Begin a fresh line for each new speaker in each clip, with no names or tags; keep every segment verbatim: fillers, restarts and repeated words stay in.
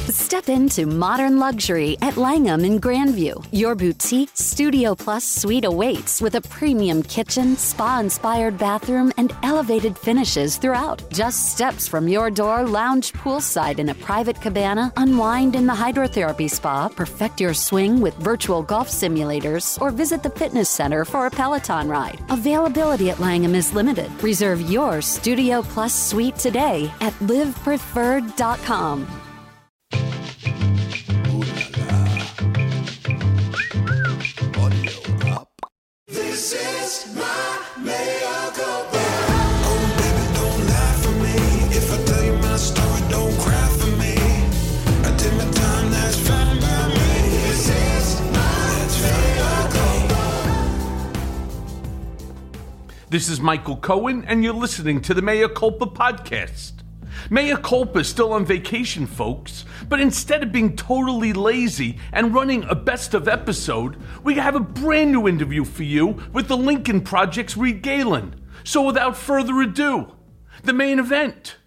Step into modern luxury at Langham in Grandview. Your boutique Studio Plus suite awaits with a premium kitchen, spa-inspired bathroom, and elevated finishes throughout. Just steps from your door, lounge poolside in a private cabana, unwind in the hydrotherapy spa, perfect your swing with virtual golf simulators, or visit the fitness center for a Peloton ride. Availability at Langham is limited. Reserve your Studio Plus suite today at live preferred dot com.
This is my mea culpa. Oh, baby, don't lie for me. If I tell you my story, don't cry for me. I did my time, that's fine by me. This is my mea culpa.
This is Michael Cohen, and you're listening to the Mea Culpa podcast. Mea Culpa is still on vacation, folks, but instead of being totally lazy and running a best of episode, we have a brand new interview for you with the Lincoln Project's Reed Galen. So without further ado, the main event.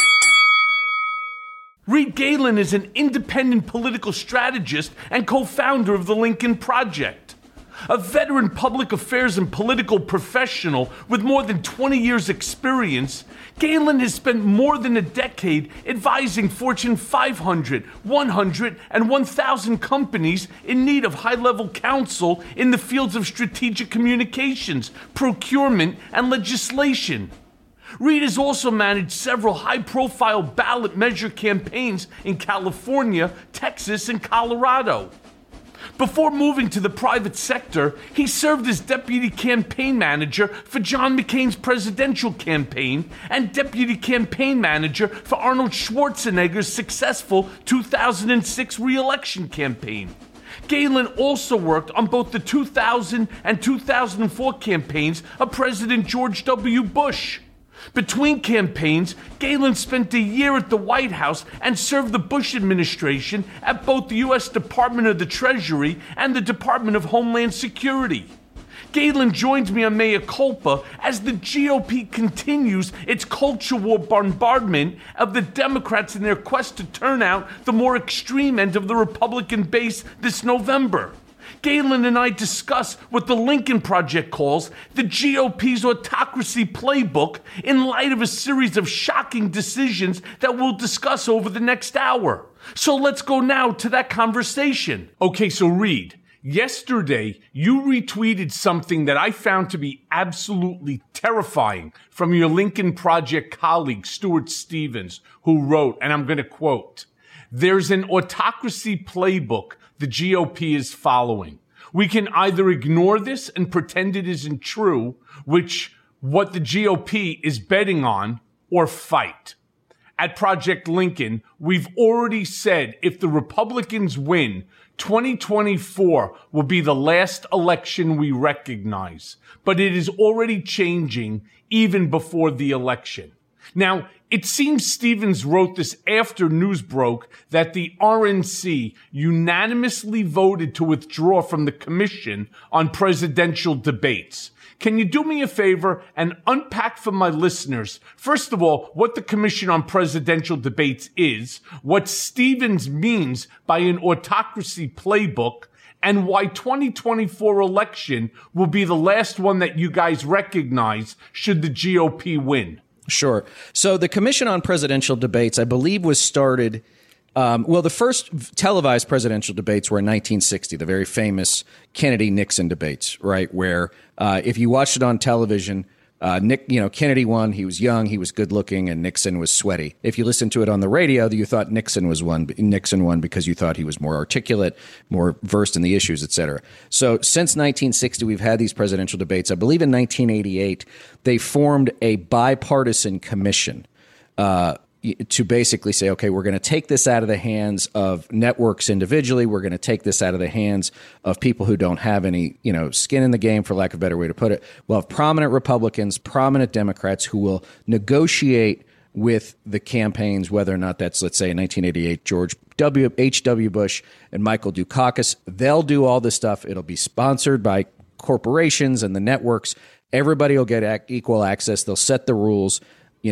Reed Galen is an independent political strategist and co-founder of the Lincoln Project. A veteran public affairs and political professional with more than twenty years experience, Galen has spent more than a decade advising Fortune five hundred, one hundred, and one thousand companies in need of high-level counsel in the fields of strategic communications, procurement, and legislation. Reed has also managed several high-profile ballot measure campaigns in California, Texas, and Colorado. Before moving to the private sector, he served as deputy campaign manager for John McCain's presidential campaign and deputy campaign manager for Arnold Schwarzenegger's successful two thousand six re-election campaign. Galen also worked on both the two thousand and two thousand four campaigns of President George W. Bush. Between campaigns, Galen spent a year at the White House and served the Bush administration at both the U S Department of the Treasury and the Department of Homeland Security. Galen joins me on Mea Culpa as the G O P continues its culture war bombardment of the Democrats in their quest to turn out the more extreme end of the Republican base this November. Galen and I discuss what the Lincoln Project calls the G O P's autocracy playbook in light of a series of shocking decisions that we'll discuss over the next hour. So let's go now to that conversation. Okay, so Reed, yesterday you retweeted something that I found to be absolutely terrifying from your Lincoln Project colleague, Stuart Stevens, who wrote, and I'm going to quote, "There's an autocracy playbook the G O P is following. We can either ignore this and pretend it isn't true, which what the G O P is betting on, or fight. At Project Lincoln, we've already said if the Republicans win, twenty twenty-four will be the last election we recognize, but it is already changing even before the election." Now, it seems Stevens wrote this after news broke that the R N C unanimously voted to withdraw from the Commission on Presidential Debates. Can you do me a favor and unpack for my listeners, first of all, what the Commission on Presidential Debates is, what Stevens means by an autocracy playbook, and why twenty twenty-four election will be the last one that you guys recognize should the G O P win?
Sure. So the Commission on Presidential Debates, I believe, was started um, well, the first televised presidential debates were in nineteen sixty, the very famous Kennedy-Nixon debates, right, where uh, if you watched it on television, uh, Nick, you know, Kennedy won. He was young, he was good-looking, and Nixon was sweaty. If you listened to it on the radio, you thought Nixon was won. Nixon won because you thought he was more articulate, more versed in the issues, et cetera. So since nineteen sixty, we've had these presidential debates. I believe in nineteen eighty-eight, they formed a bipartisan commission uh, to basically say, okay, we're going to take this out of the hands of networks individually. We're going to take this out of the hands of people who don't have any, you know, skin in the game, for lack of a better way to put it. We'll have prominent Republicans, prominent Democrats who will negotiate with the campaigns, whether or not that's, let's say, in nineteen eighty-eight, George W. H W. Bush and Michael Dukakis. They'll do all this stuff. It'll be sponsored by corporations and the networks. Everybody will get equal access. They'll set the rules. You know,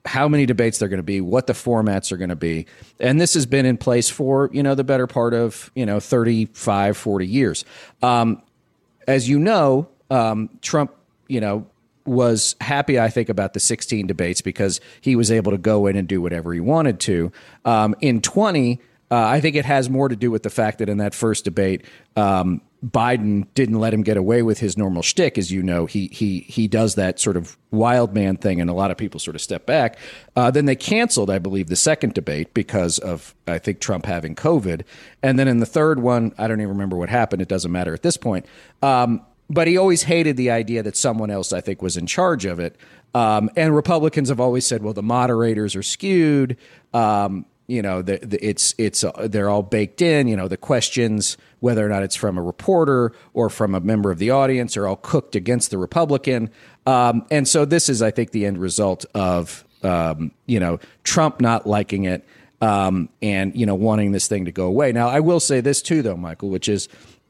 how many debates they're going to be, what the formats are going to be. And this has been in place for, you know, the better part of, you know, thirty-five, forty years. Um, as you know, um, Trump, you know, was happy, I think, about the sixteen debates because he was able to go in and do whatever he wanted to. Um, in twenty, uh, I think it has more to do with the fact that in that first debate, um, Biden didn't let him get away with his normal shtick. As you know, he he he does that sort of wild man thing, and a lot of people sort of step back. Uh, then they canceled, I believe, the second debate because of, I think, Trump having COVID. And then in the third one, I don't even remember what happened. It doesn't matter at this point. Um, but he always hated the idea that someone else, I think, was in charge of it. Um, and Republicans have always said, well, the moderators are skewed. Um, You know, the, the, it's it's uh, they're all baked in. You know, the questions, whether or not it's from a reporter or from a member of the audience, are all cooked against the Republican. Um, and so this is, I think, the end result of, um, you know, Trump not liking it um, and, you know, wanting this thing to go away. Now, I will say this, too, though, Michael, which is,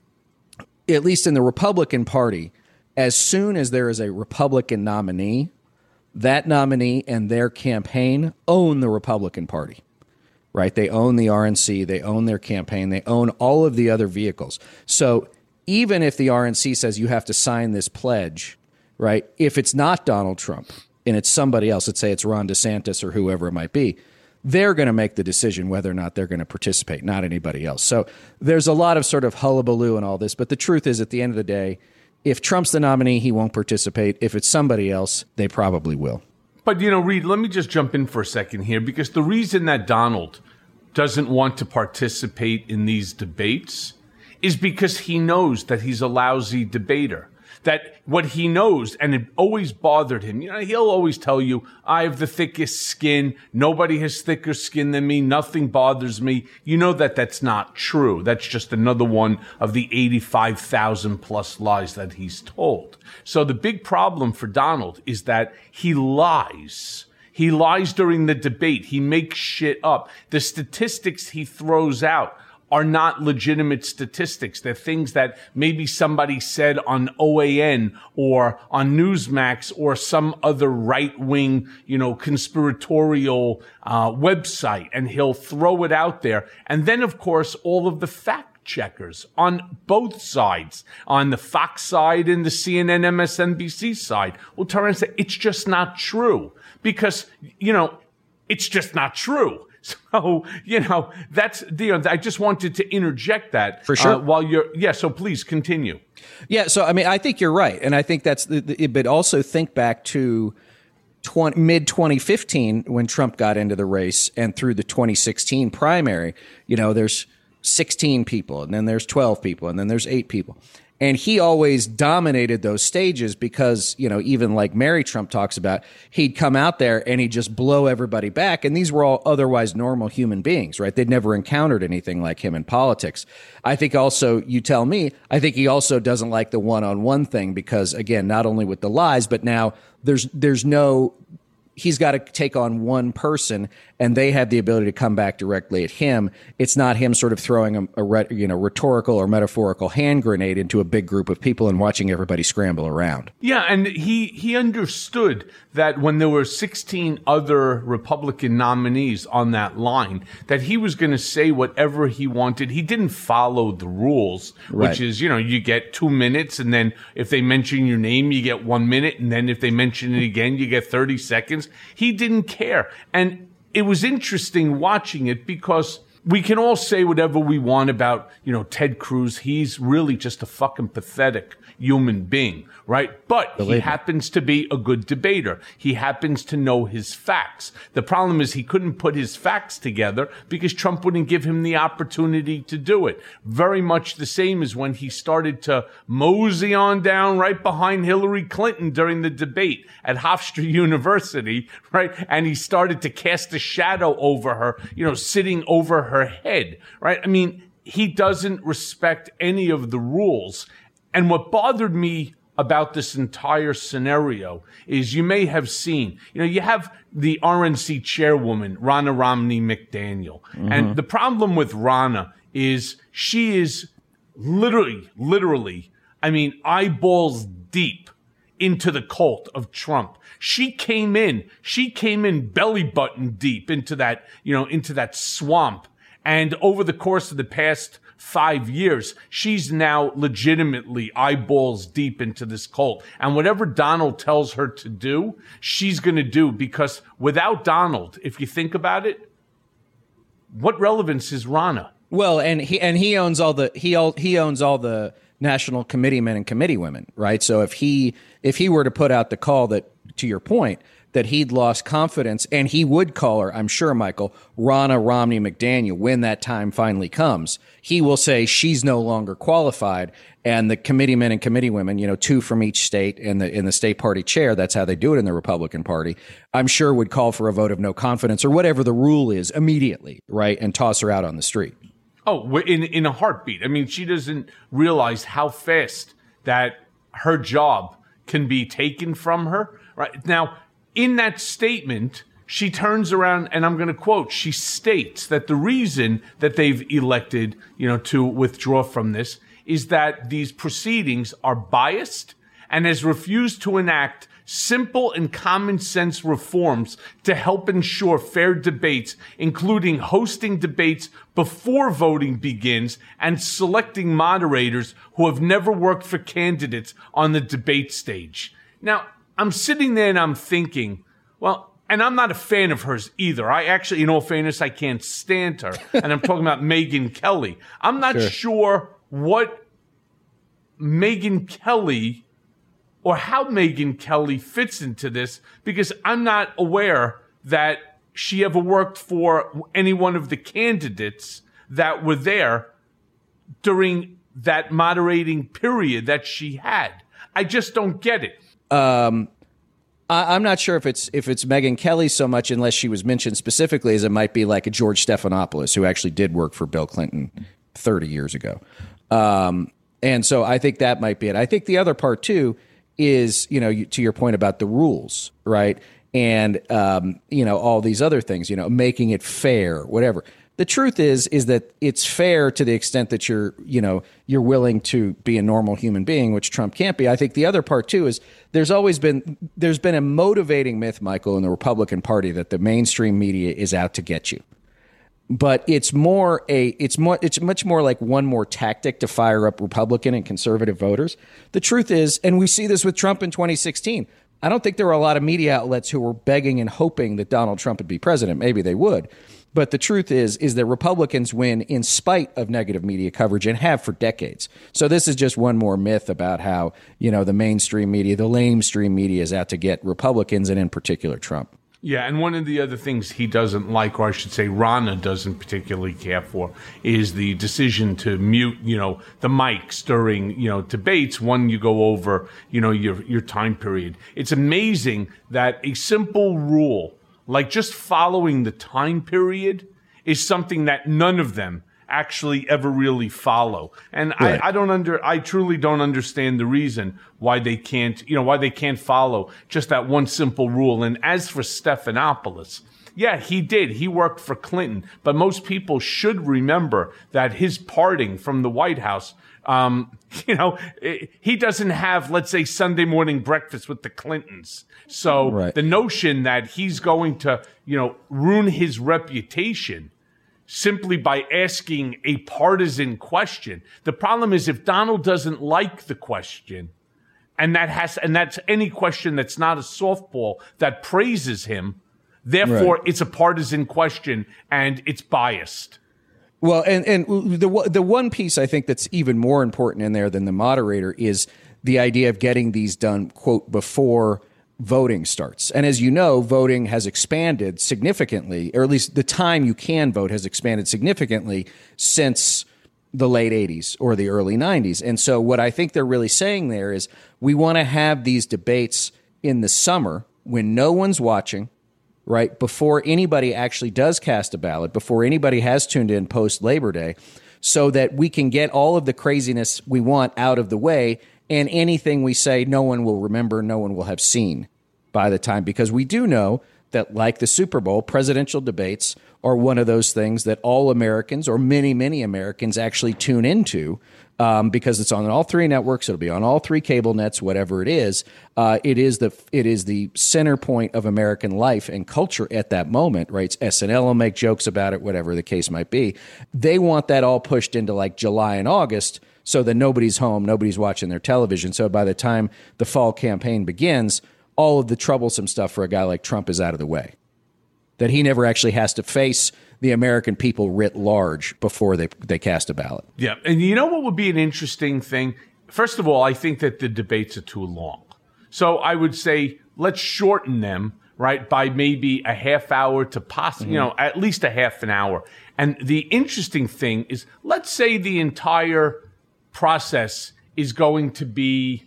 at least in the Republican Party, as soon as there is a Republican nominee, that nominee and their campaign own the Republican Party. Right. They own the R N C. They own their campaign. They own all of the other vehicles. So even if the R N C says you have to sign this pledge, right, if it's not Donald Trump and it's somebody else, let's say it's Ron DeSantis or whoever it might be, they're going to make the decision whether or not they're going to participate, not anybody else. So there's a lot of sort of hullabaloo and all this. But the truth is, at the end of the day, if Trump's the nominee, he won't participate. If it's somebody else, they probably will.
But, you know, Reed, let me just jump in for a second here, because the reason that Donald doesn't want to participate in these debates is because he knows that he's a lousy debater. That what he knows, and it always bothered him, you know, he'll always tell you, I have the thickest skin. Nobody has thicker skin than me. Nothing bothers me. You know that that's not true. That's just another one of the eighty-five thousand plus lies that he's told. So the big problem for Donald is that he lies. He lies during the debate. He makes shit up. The statistics he throws out are not legitimate statistics. They're things that maybe somebody said on O A N or on Newsmax or some other right-wing, you know, conspiratorial uh, website, and he'll throw it out there. And then, of course, all of the fact checkers on both sides, on the Fox side and the C N N, M S N B C side, will turn around and say, it's just not true. Because, you know, it's just not true. So, you know, that's, you know, I just wanted to interject that.
For sure.
Uh, while you're, yeah, so please continue.
Yeah, so, I mean, I think you're right. And I think that's, the, the, but also think back to mid twenty fifteen when Trump got into the race, and through the twenty sixteen primary, you know, there's sixteen people, and then there's twelve people, and then there's eight people. And he always dominated those stages because, you know, even like Mary Trump talks about, he'd come out there and he'd just blow everybody back. And these were all otherwise normal human beings, right? They'd never encountered anything like him in politics. I think also, you tell me, I think he also doesn't like the one-on-one thing because, again, not only with the lies, but now there's there's no... he's got to take on one person, and they have the ability to come back directly at him. It's not him sort of throwing a, a you know rhetorical or metaphorical hand grenade into a big group of people and watching everybody scramble around.
Yeah, and he he understood that when there were sixteen other Republican nominees on that line, that he was going to say whatever he wanted. He didn't follow the rules,
Right.
which is, you know, you get two minutes, and then if they mention your name, you get one minute, and then if they mention it again, you get thirty seconds. He didn't care. And it was interesting watching it because we can all say whatever we want about, you know, Ted Cruz. He's really just a fucking pathetic human being, right? But
Believe
he
me.
happens to be a good debater. He happens to know his facts. The problem is he couldn't put his facts together because Trump wouldn't give him the opportunity to do it. Very much the same as when he started to mosey on down right behind Hillary Clinton during the debate at Hofstra University, right? And he started to cast a shadow over her, you know, sitting over her head, right? I mean, he doesn't respect any of the rules. And what bothered me about this entire scenario is, you may have seen, you know, you have the R N C chairwoman, Ronna Romney McDaniel. Mm-hmm. And the problem with Ronna is she is literally, literally, I mean, eyeballs deep into the cult of Trump. She came in, she came in belly button deep into that, you know, into that swamp. And over the course of the past five years, she's now legitimately eyeballs deep into this cult. And whatever Donald tells her to do, she's going to do, because without Donald, if you think about it, what relevance is Ronna?
Well, and he and he owns all the he all, he owns all the national committeemen and committeewomen, right? So if he if he were to put out the call that, to your point, that he'd lost confidence, and he would call her, I'm sure, Michael, Ronna Romney McDaniel, when that time finally comes, he will say she's no longer qualified, and the committeemen and committeewomen, you know, two from each state, and the in the state party chair, that's how they do it in the Republican Party, I'm sure would call for a vote of no confidence or whatever the rule is immediately, right, and toss her out on the street.
Oh, in in a heartbeat. I mean, she doesn't realize how fast that her job can be taken from her. Right now, in that statement, she turns around, and I'm going to quote, she states that the reason that they've elected, you know, to withdraw from this is that these proceedings are biased and has refused to enact simple and common sense reforms to help ensure fair debates, including hosting debates before voting begins and selecting moderators who have never worked for candidates on the debate stage. Now, I'm sitting there and I'm thinking, well, and I'm not a fan of hers either. I actually, in all fairness, I can't stand her. And I'm talking about Megyn Kelly. I'm not sure, sure what Megyn Kelly or how Megyn Kelly fits into this, because I'm not aware that she ever worked for any one of the candidates that were there during that moderating period that she had. I just don't get it.
Um, I, I'm not sure if it's if it's Megyn Kelly so much, unless she was mentioned specifically, as it might be like a George Stephanopoulos, who actually did work for Bill Clinton thirty years ago. Um, and so I think that might be it. I think the other part, too, is, you know, to your point about the rules, right? And, um, you know, all these other things, you know, making it fair, whatever. The truth is, is that it's fair to the extent that you're, you know, you're willing to be a normal human being, which Trump can't be. I think the other part, too, is there's always been, there's been a motivating myth, Michael, in the Republican Party that the mainstream media is out to get you. But it's more a it's more it's much more like one more tactic to fire up Republican and conservative voters. The truth is, and we see this with Trump in twenty sixteen, I don't think there were a lot of media outlets who were begging and hoping that Donald Trump would be president. Maybe they would. But the truth is, is that Republicans win in spite of negative media coverage, and have for decades. So this is just one more myth about how, you know, the mainstream media, the lamestream media is out to get Republicans, and in particular Trump.
Yeah, and one of the other things he doesn't like, or I should say Ronna doesn't particularly care for, is the decision to mute, you know, the mics during, you know, debates when you go over, you know, your your time period. It's amazing that a simple rule, like just following the time period, is something that none of them actually ever really follow. And right. I, I don't under, I truly don't understand the reason why they can't, you know, why they can't follow just that one simple rule. And as for Stephanopoulos, yeah, he did. He worked for Clinton, but most people should remember that his parting from the White House, um, you know, he doesn't have, let's say, Sunday morning breakfast with the Clintons. So right. the notion that he's going to, you know, ruin his reputation simply by asking a partisan question. The problem is, if Donald doesn't like the question, and that has, and that's any question that's not a softball that praises him, therefore right. it's a partisan question and it's biased.
Well, and, and the the one piece I think that's even more important in there than the moderator is the idea of getting these done, quote, before voting starts. And as you know, voting has expanded significantly, or at least the time you can vote has expanded significantly since the late eighties or the early nineties. And so what I think they're really saying there is we want to have these debates in the summer when no one's watching, right, before anybody actually does cast a ballot, before anybody has tuned in post Labor Day, so that we can get all of the craziness we want out of the way, and anything we say no one will remember, no one will have seen by the time, because we do know that, like the Super Bowl, presidential debates are one of those things that all Americans or many, many Americans actually tune into um, because it's on all three networks. It'll be on all three cable nets, whatever it is. Uh, it is the it is the center point of American life and culture at that moment, right? S N L will make jokes about it, whatever the case might be. They want that all pushed into like July and August so that nobody's home, nobody's watching their television. So by the time the fall campaign begins, all of the troublesome stuff for a guy like Trump is out of the way. That he never actually has to face the American people writ large before they they cast a ballot.
Yeah, and you know what would be an interesting thing? First of all, I think that the debates are too long. So I would say let's shorten them, right, by maybe a half hour to possibly, mm-hmm. you know, at least a half an hour. And the interesting thing is, let's say the entire process is going to be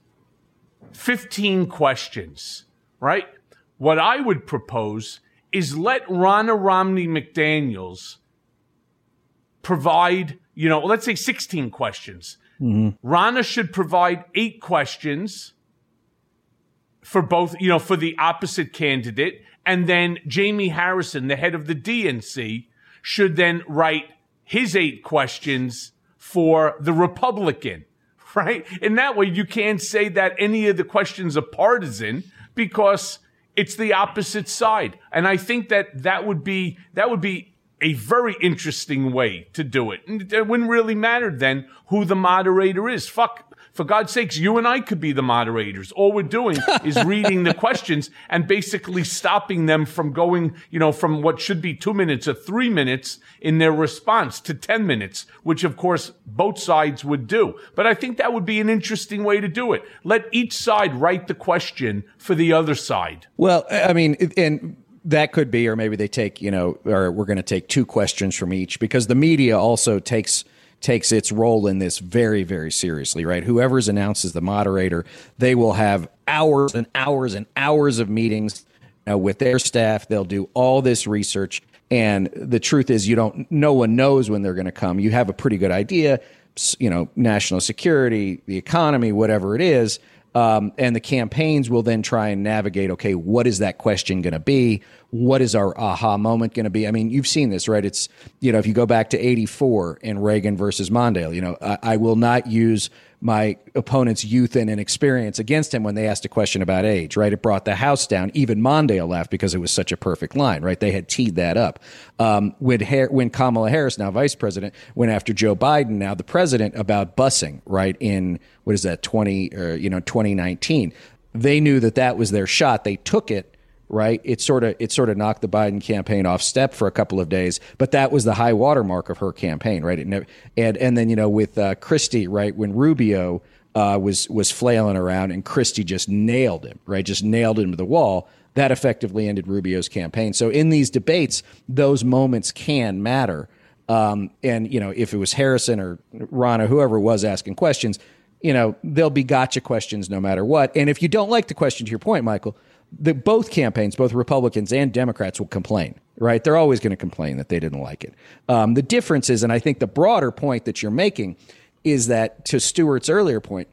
fifteen questions, right? What I would propose is let Ronna Romney McDaniels provide, you know, let's say sixteen questions. Mm-hmm. Ronna should provide eight questions for both, you know, for the opposite candidate. And then Jamie Harrison, the head of the D N C, should then write his eight questions for the Republican, right? In that way, you can't say that any of the questions are partisan because it's the opposite side. And I think that that would be that would be a very interesting way to do it. And it wouldn't really matter then who the moderator is. Fuck, for God's sakes, you and I could be the moderators. All we're doing is reading the questions and basically stopping them from going, you know, from what should be two minutes or three minutes in their response to ten minutes, which of course both sides would do. But I think that would be an interesting way to do it. Let each side write the question for the other side.
Well, I mean, and that could be, or maybe they take, you know, or we're going to take two questions from each, because the media also takes takes its role in this very, very seriously, right? Whoever's announced as the moderator, they will have hours and hours and hours of meetings uh, with their staff. They'll do all this research. And the truth is, you don't, no one knows when they're going to come. You have a pretty good idea, you know, national security, the economy, whatever it is. Um, and the campaigns will then try and navigate, okay, what is that question going to be? What is our aha moment going to be? I mean, you've seen this, right? It's, you know, if you go back to eighty-four and Reagan versus Mondale, you know, I, I will not use my opponent's youth and inexperience against him when they asked a question about age, right? It brought the House down. Even Mondale laughed because it was such a perfect line, right? They had teed that up. Um, when, Har- when Kamala Harris, now vice president, went after Joe Biden, now the president, about busing, right? In, what is that, twenty, or, you know, twenty nineteen. They knew that that was their shot. They took it. Right, it sort of it sort of knocked the Biden campaign off step for a couple of days, but that was the high watermark of her campaign, right? It never, and and then you know with uh, Christie, right, when Rubio uh, was was flailing around and Christie just nailed him, right, just nailed him to the wall. That effectively ended Rubio's campaign. So in these debates, those moments can matter. Um, and you know, if it was Harrison or Ronna, whoever was asking questions, you know, there'll be gotcha questions no matter what. And if you don't like the question, to your point, Michael, the, both campaigns, both Republicans and Democrats will complain, right? They're always going to complain that they didn't like it. Um, the difference is, and I think the broader point that you're making is that, to Stuart's earlier point,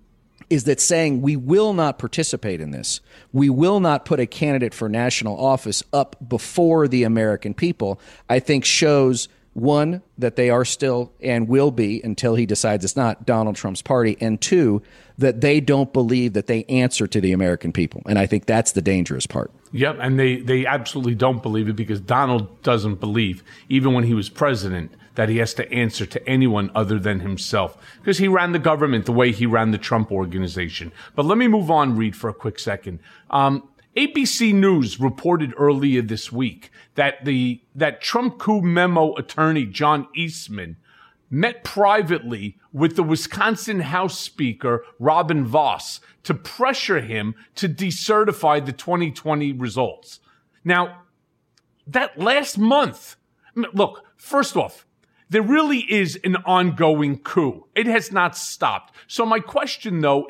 is that saying we will not participate in this, we will not put a candidate for national office up before the American people, I think shows, one, that they are still and will be, until he decides it's not, Donald Trump's party, and two, that they don't believe that they answer to the American people. And I think that's the dangerous part.
Yep, and they, they absolutely don't believe it, because Donald doesn't believe, even when he was president, that he has to answer to anyone other than himself, because he ran the government the way he ran the Trump organization. But let me move on, Reed, for a quick second. Um, A B C News reported earlier this week that the that Trump coup memo attorney John Eastman met privately with the Wisconsin House Speaker Robin Vos to pressure him to decertify the twenty twenty results. Now, that last month, look, first off, there really is an ongoing coup. It has not stopped. So my question, though, is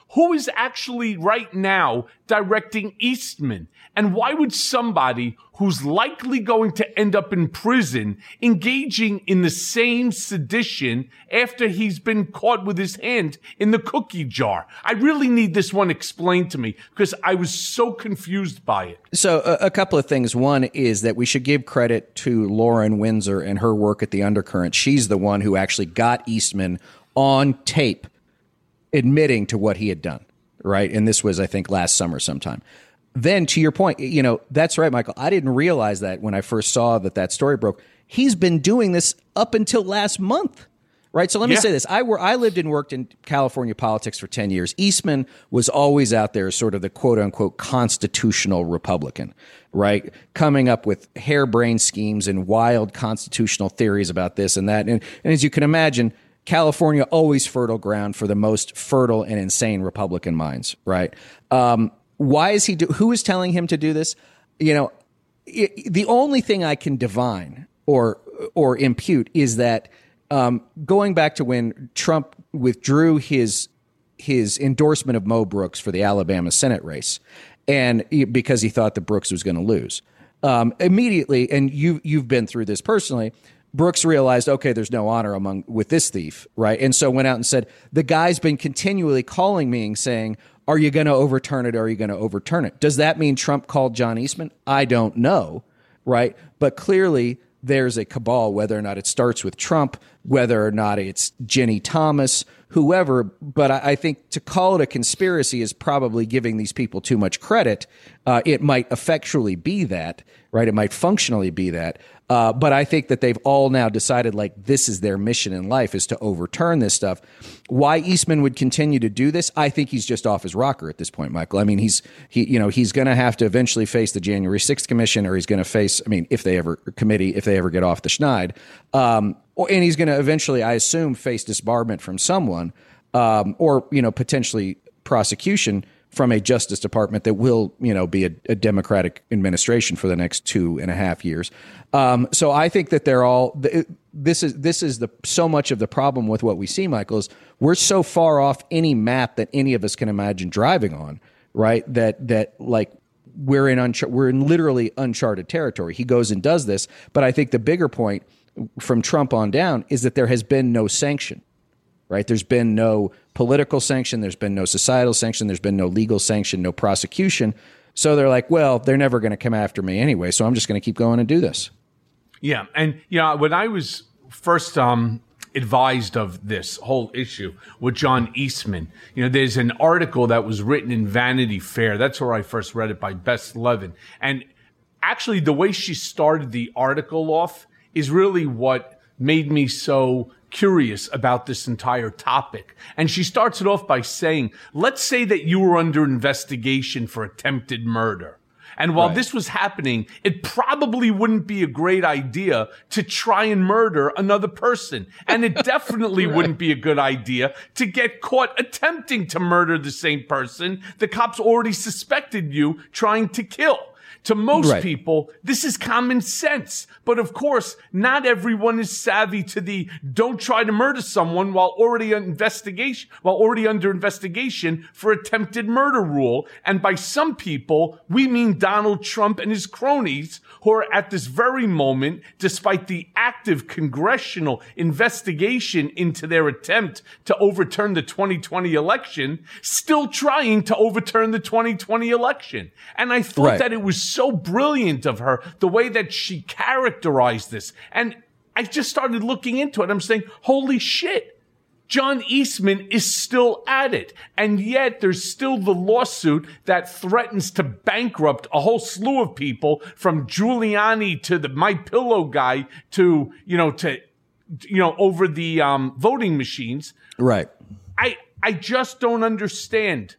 Who is actually right now directing Eastman? And why would somebody who's likely going to end up in prison engaging in the same sedition after he's been caught with his hand in the cookie jar? I really need this one explained to me because I was so confused by it.
So a, a couple of things. One is that we should give credit to Lauren Windsor and her work at the Undercurrent. She's the one who actually got Eastman on tape admitting to what he had done, right? And this was, I think, last summer sometime. Then, to your point, you know, that's right, Michael. I didn't realize that when I first saw that that story broke. He's been doing this up until last month, right? So let me
Yeah.
say this. I were I lived and worked in California politics for ten years. Eastman was always out there as sort of the quote-unquote constitutional Republican, right? Coming up with harebrained schemes and wild constitutional theories about this and that. And, and as you can imagine, California always fertile ground for the most fertile and insane Republican minds, right? Um, why is he do? Who is telling him to do this? You know, it, the only thing I can divine or or impute is that um, going back to when Trump withdrew his his endorsement of Mo Brooks for the Alabama Senate race, and he, because he thought that Brooks was going to lose, um, immediately, and you you've been through this personally. Brooks realized, okay, there's no honor among with this thief, right? And so went out and said, the guy's been continually calling me and saying, are you going to overturn it? Or are you going to overturn it? Does that mean Trump called John Eastman? I don't know, right? But clearly there's a cabal, whether or not it starts with Trump, whether or not it's Jenny Thomas, whoever. But I, I think to call it a conspiracy is probably giving these people too much credit. Uh, it might effectually be that, right? It might functionally be that. Uh, but I think that they've all now decided, like, this is their mission in life, is to overturn this stuff. Why Eastman would continue to do this, I think he's just off his rocker at this point, Michael. I mean, he's he you know he's going to have to eventually face the January sixth commission, or he's going to face, I mean, if they ever committee, if they ever get off the schneid, um, or, and he's going to eventually, I assume, face disbarment from someone, um, or you know potentially prosecution from a Justice Department that will, you know, be a, a Democratic administration for the next two and a half years. Um, so I think that they're all. This is this is the so much of the problem with what we see, Michael, is we're so far off any map that any of us can imagine driving on, right? That that like we're in unchar- we're in literally uncharted territory. He goes and does this, but I think the bigger point from Trump on down is that there has been no sanction. Right. There's been no political sanction. There's been no societal sanction. There's been no legal sanction, no prosecution. So they're like, well, they're never going to come after me anyway. So I'm just going to keep going and do this.
Yeah. And, you know, when I was first um, advised of this whole issue with John Eastman, you know, there's an article that was written in Vanity Fair. That's where I first read it, by Bess Levin. And actually, the way she started the article off is really what made me so curious about this entire topic. And she starts it off by saying, let's say that you were under investigation for attempted murder. And while
Right.
this was happening, it probably wouldn't be a great idea to try and murder another person. And it definitely right. wouldn't be a good idea to get caught attempting to murder the same person the cops already suspected you trying to kill. To most right. people, this is common sense. But of course, not everyone is savvy to the don't try to murder someone while already on investigation, while already under investigation for attempted murder rule. And by some people, we mean Donald Trump and his cronies, who are at this very moment, despite the active congressional investigation into their attempt to overturn the twenty twenty election, still trying to overturn the twenty twenty election. And I thought right. that it was so brilliant of her, the way that she characterized this. And I just started looking into it. I'm saying, holy shit, John Eastman is still at it. And yet there's still the lawsuit that threatens to bankrupt a whole slew of people, from Giuliani to the My Pillow guy to, you know, to, you know, over the um, voting machines.
Right.
I, I just don't understand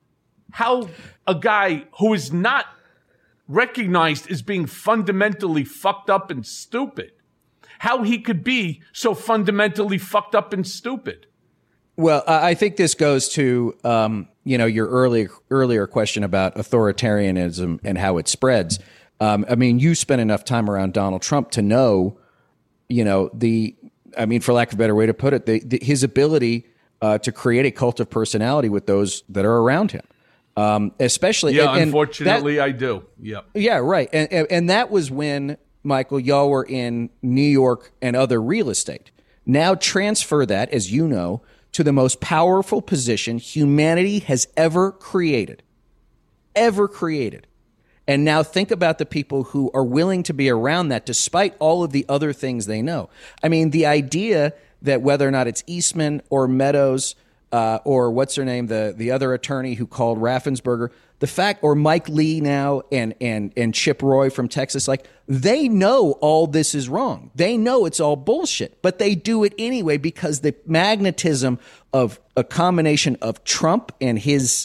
how a guy who is not recognized as being fundamentally fucked up and stupid, how he could be so fundamentally fucked up and stupid.
Well, I think this goes to, um, you know, your earlier earlier question about authoritarianism and how it spreads. Um, I mean, you spent enough time around Donald Trump to know, you know, the, I mean, for lack of a better way to put it, the, the, his ability uh, to create a cult of personality with those that are around him. Um, especially,
yeah,
and, and
unfortunately,
that,
I do. Yep.
Yeah, right. And, and and that was when, Michael, y'all were in New York and other real estate. Now transfer that, as you know, to the most powerful position humanity has ever created, ever created. And now think about the people who are willing to be around that despite all of the other things they know. I mean, the idea that whether or not it's Eastman or Meadows uh, or what's her name, the the other attorney who called Raffensperger, the fact, or Mike Lee now and and and Chip Roy from Texas, like they know all this is wrong. They know it's all bullshit, but they do it anyway because the magnetism of a combination of Trump and his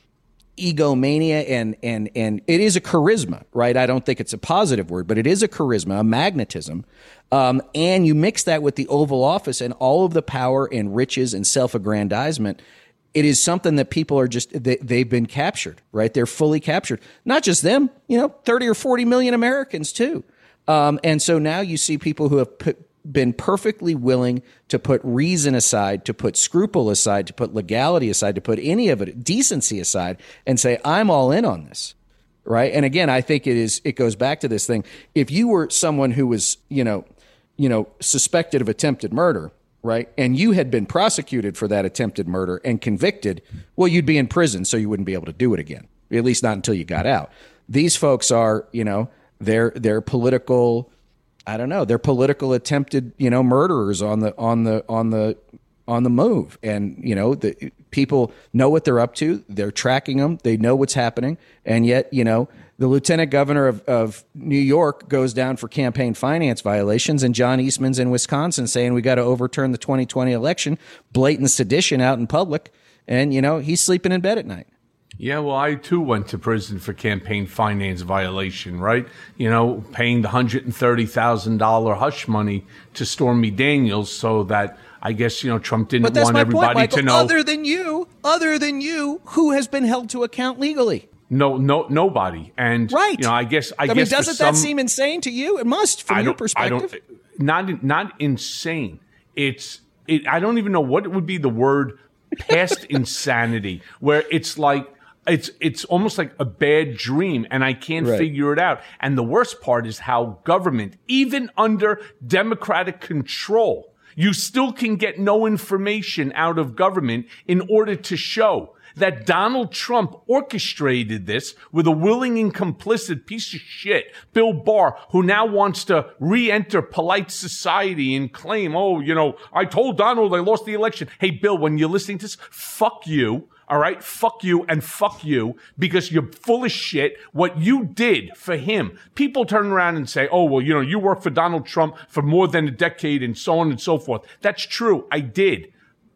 egomania and and and it is a charisma, right? I don't think it's a positive word, but it is a charisma, a magnetism. Um, and you mix that with the Oval Office and all of the power and riches and self-aggrandizement. It is something that people are just, they, they've been captured, right? They're fully captured. Not just them, you know, thirty or forty million Americans too. Um, and so now you see people who have put, been perfectly willing to put reason aside, to put scruple aside, to put legality aside, to put any of it, decency aside, and say, I'm all in on this, right? And again, I think it is, it goes back to this thing. If you were someone who was, you know, you know, suspected of attempted murder, right, and you had been prosecuted for that attempted murder and convicted, well, you'd be in prison, so you wouldn't be able to do it again, at least not until you got out. These folks are, you know, they're they're political, I don't know, they're political attempted, you know, murderers on the on the on the on the move, and you know, the people know what they're up to. They're tracking them. They know what's happening, and yet, you know, the lieutenant governor of, of New York goes down for campaign finance violations, and John Eastman's in Wisconsin saying we got to overturn the twenty twenty election, blatant sedition out in public, and you know, he's sleeping in bed at night.
Yeah, well, I too went to prison for campaign finance violation, right? You know, paying the one hundred thirty thousand dollars hush money to Stormy Daniels so that I guess, you know, Trump didn't
but that's
want
my
everybody
point, Michael.
to know.
Other than you, other than you, who has been held to account legally?
No, no, nobody. And,
right.
you know, I guess, I,
I
guess
mean, doesn't
some,
that seem insane to you? It must, from
I
your
don't,
perspective.
I don't, not, not insane. It's, it, I don't even know what would be the word past insanity, where it's like, it's, it's almost like a bad dream and I can't
right.
figure it out. And the worst part is how government, even under Democratic control, you still can get no information out of government in order to show that Donald Trump orchestrated this with a willing and complicit piece of shit, Bill Barr, who now wants to re-enter polite society and claim, oh, you know, I told Donald I lost the election. Hey, Bill, when you're listening to this, fuck you. All right, fuck you and fuck you because you're full of shit. What you did for him, people turn around and say, oh, well, you know, you worked for Donald Trump for more than a decade and so on and so forth. That's true. I did.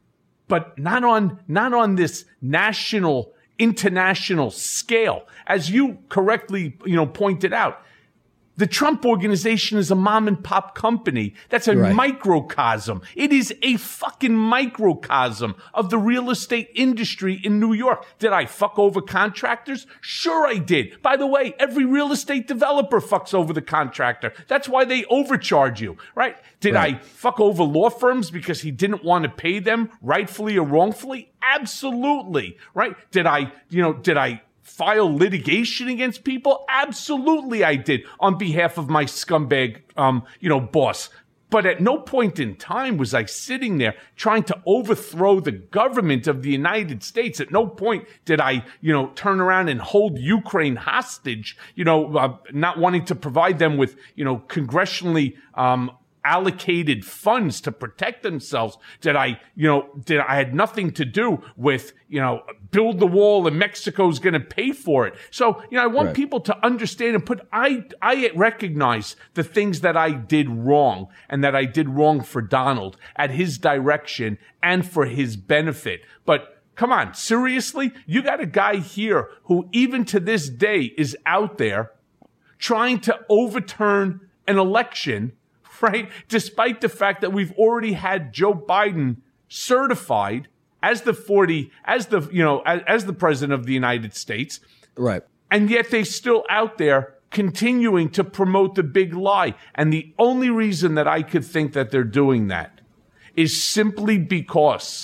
But not on, not on this national, international scale. As you correctly, you know, pointed out, the Trump Organization is a mom and pop company. That's a right. microcosm. It is a fucking microcosm of the real estate industry in New York. Did I fuck over contractors? Sure I did. By the way, every real estate developer fucks over the contractor. That's why they overcharge you, right? Did right. I fuck over law firms because he didn't want to pay them rightfully or wrongfully? Absolutely, right? Did I, you know, did I file litigation against people? Absolutely I did, on behalf of my scumbag, um, you know, boss. But at no point in time was I sitting there trying to overthrow the government of the United States. At no point did I, you know, turn around and hold Ukraine hostage, you know, uh, not wanting to provide them with, you know, congressionally, um, allocated funds to protect themselves. Did I, you know, did I had nothing to do with, you know, build the wall and Mexico's going to pay for it. So, you know, I want right. people to understand and put, I, I recognize the things that I did wrong and that I did wrong for Donald at his direction and for his benefit. But come on, seriously? You got a guy here who even to this day is out there trying to overturn an election, right? Despite the fact that we've already had Joe Biden certified as the forty, as the, you know, as, as the president of the United States.
Right.
And yet they still out there continuing to promote the big lie. And the only reason that I could think that they're doing that is simply because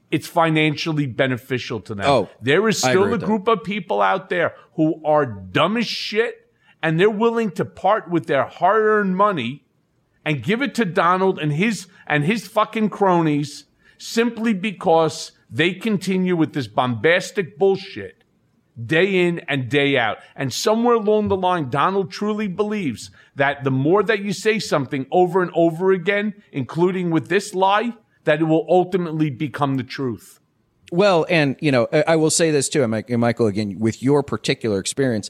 it's financially beneficial to them.
Oh,
there is
I
still
agree
a
with
group of people out there who are dumb as shit, and they're willing to part with their hard-earned money and give it to Donald and his and his fucking cronies simply because they continue with this bombastic bullshit day in and day out. And somewhere along the line, Donald truly believes that the more that you say something over and over again, including with this lie, that it will ultimately become the truth.
Well, and, you know, I will say this too, and Michael, again, with your particular experience,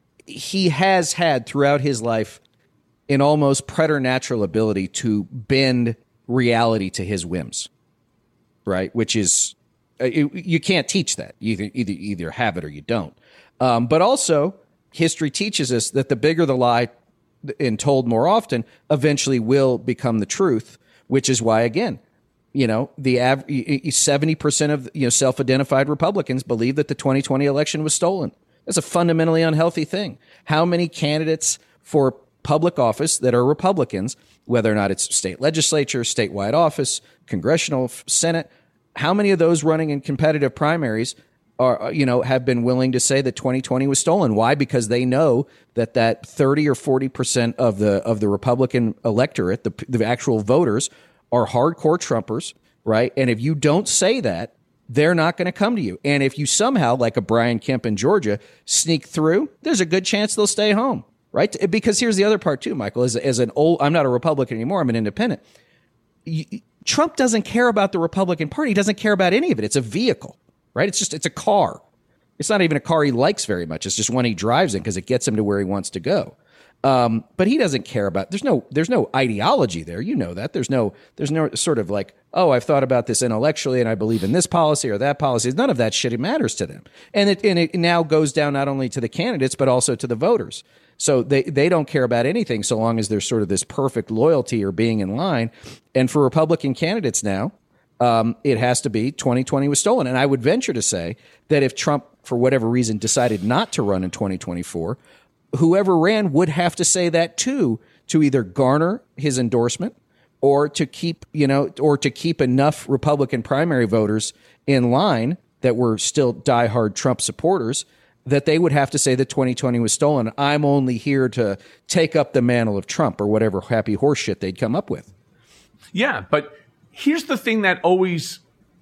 he has had throughout his life an almost preternatural ability to bend reality to his whims, right? Which is, you, you can't teach that. You either, either, either have it or you don't. Um, but also, history teaches us that the bigger the lie and told more often, eventually will become the truth, which is why, again, you know, the av- seventy percent of, you know, self-identified Republicans believe that the twenty twenty election was stolen. That's a fundamentally unhealthy thing. How many candidates for public office that are Republicans, whether or not it's state legislature, statewide office, congressional, Senate, how many of those running in competitive primaries are, you know, have been willing to say that twenty twenty was stolen? Why? Because they know that that thirty or forty percent of the of the Republican electorate, the, the actual voters, are hardcore Trumpers, right? And if you don't say that, they're not going to come to you. And if you somehow, like a Brian Kemp in Georgia, sneak through, there's a good chance they'll stay home, right? Because here's the other part too, Michael, as, as an old, I'm not a Republican anymore, I'm an independent. You, Trump doesn't care about the Republican Party. He doesn't care about any of it. It's a vehicle, right? It's just, it's a car. It's not even a car he likes very much. It's just one he drives in because it gets him to where he wants to go. Um, but he doesn't care about, there's no, there's no ideology there. You know that there's no, there's no sort of like, oh, I've thought about this intellectually and I believe in this policy or that policy. None of that shit matters to them. And it, and it now goes down not only to the candidates, but also to the voters. So they, they don't care about anything so long as there's sort of this perfect loyalty or being in line. And for Republican candidates now, um, it has to be twenty twenty was stolen. And I would venture to say that if Trump, for whatever reason, decided not to run in twenty twenty-four, whoever ran would have to say that too, to either garner his endorsement or to keep, you know, or to keep enough Republican primary voters in line that were still diehard Trump supporters that they would have to say that twenty twenty was stolen. I'm only here to take up the mantle of Trump or whatever happy horse shit they'd come up with.
Yeah, but here's the thing that always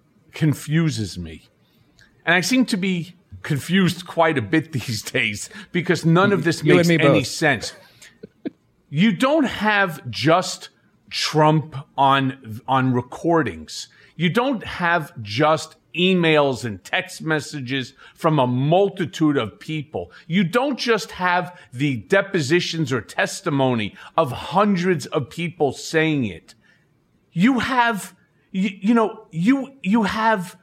confuses me. And I seem to be confused quite a bit these days because none of this
You
makes
and me
any
both.
sense. You don't have just Trump on on recordings. You don't have just emails and text messages from a multitude of people. You don't just have the depositions or testimony of hundreds of people saying it. You have, you, you know, you you have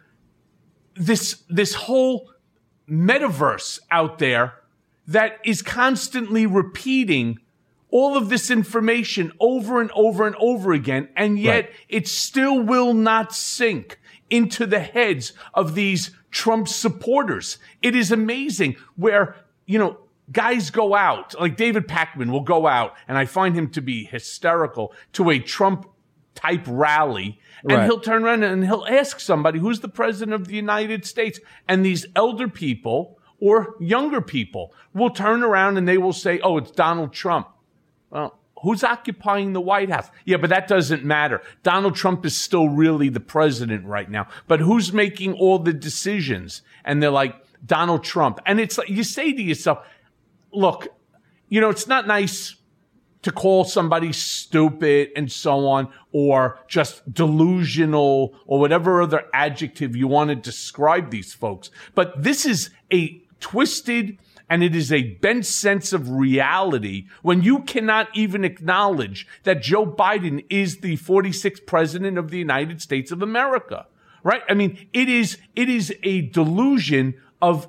this this whole metaverse out there that is constantly repeating all of this information over and over and over again, and yet
Right.
it still will not sink into the heads of these Trump supporters. It is amazing where, you know, guys go out, like David Pakman will go out, and I find him to be hysterical, to a Trump type rally, and
Right.
he'll turn around and he'll ask somebody, who's the president of the United States? And these elder people or younger people will turn around and they will say, oh, it's Donald Trump. Well, who's occupying the White House? Yeah, but that doesn't matter. Donald Trump is still really the president right now. But who's making all the decisions? And they're like, Donald Trump. And it's like, you say to yourself, look, you know, it's not nice to call somebody stupid and so on, or just delusional, or whatever other adjective you want to describe these folks. But this is a twisted and it is a bent sense of reality when you cannot even acknowledge that Joe Biden is the forty-sixth president of the United States of America, right? I mean, it is, it is a delusion of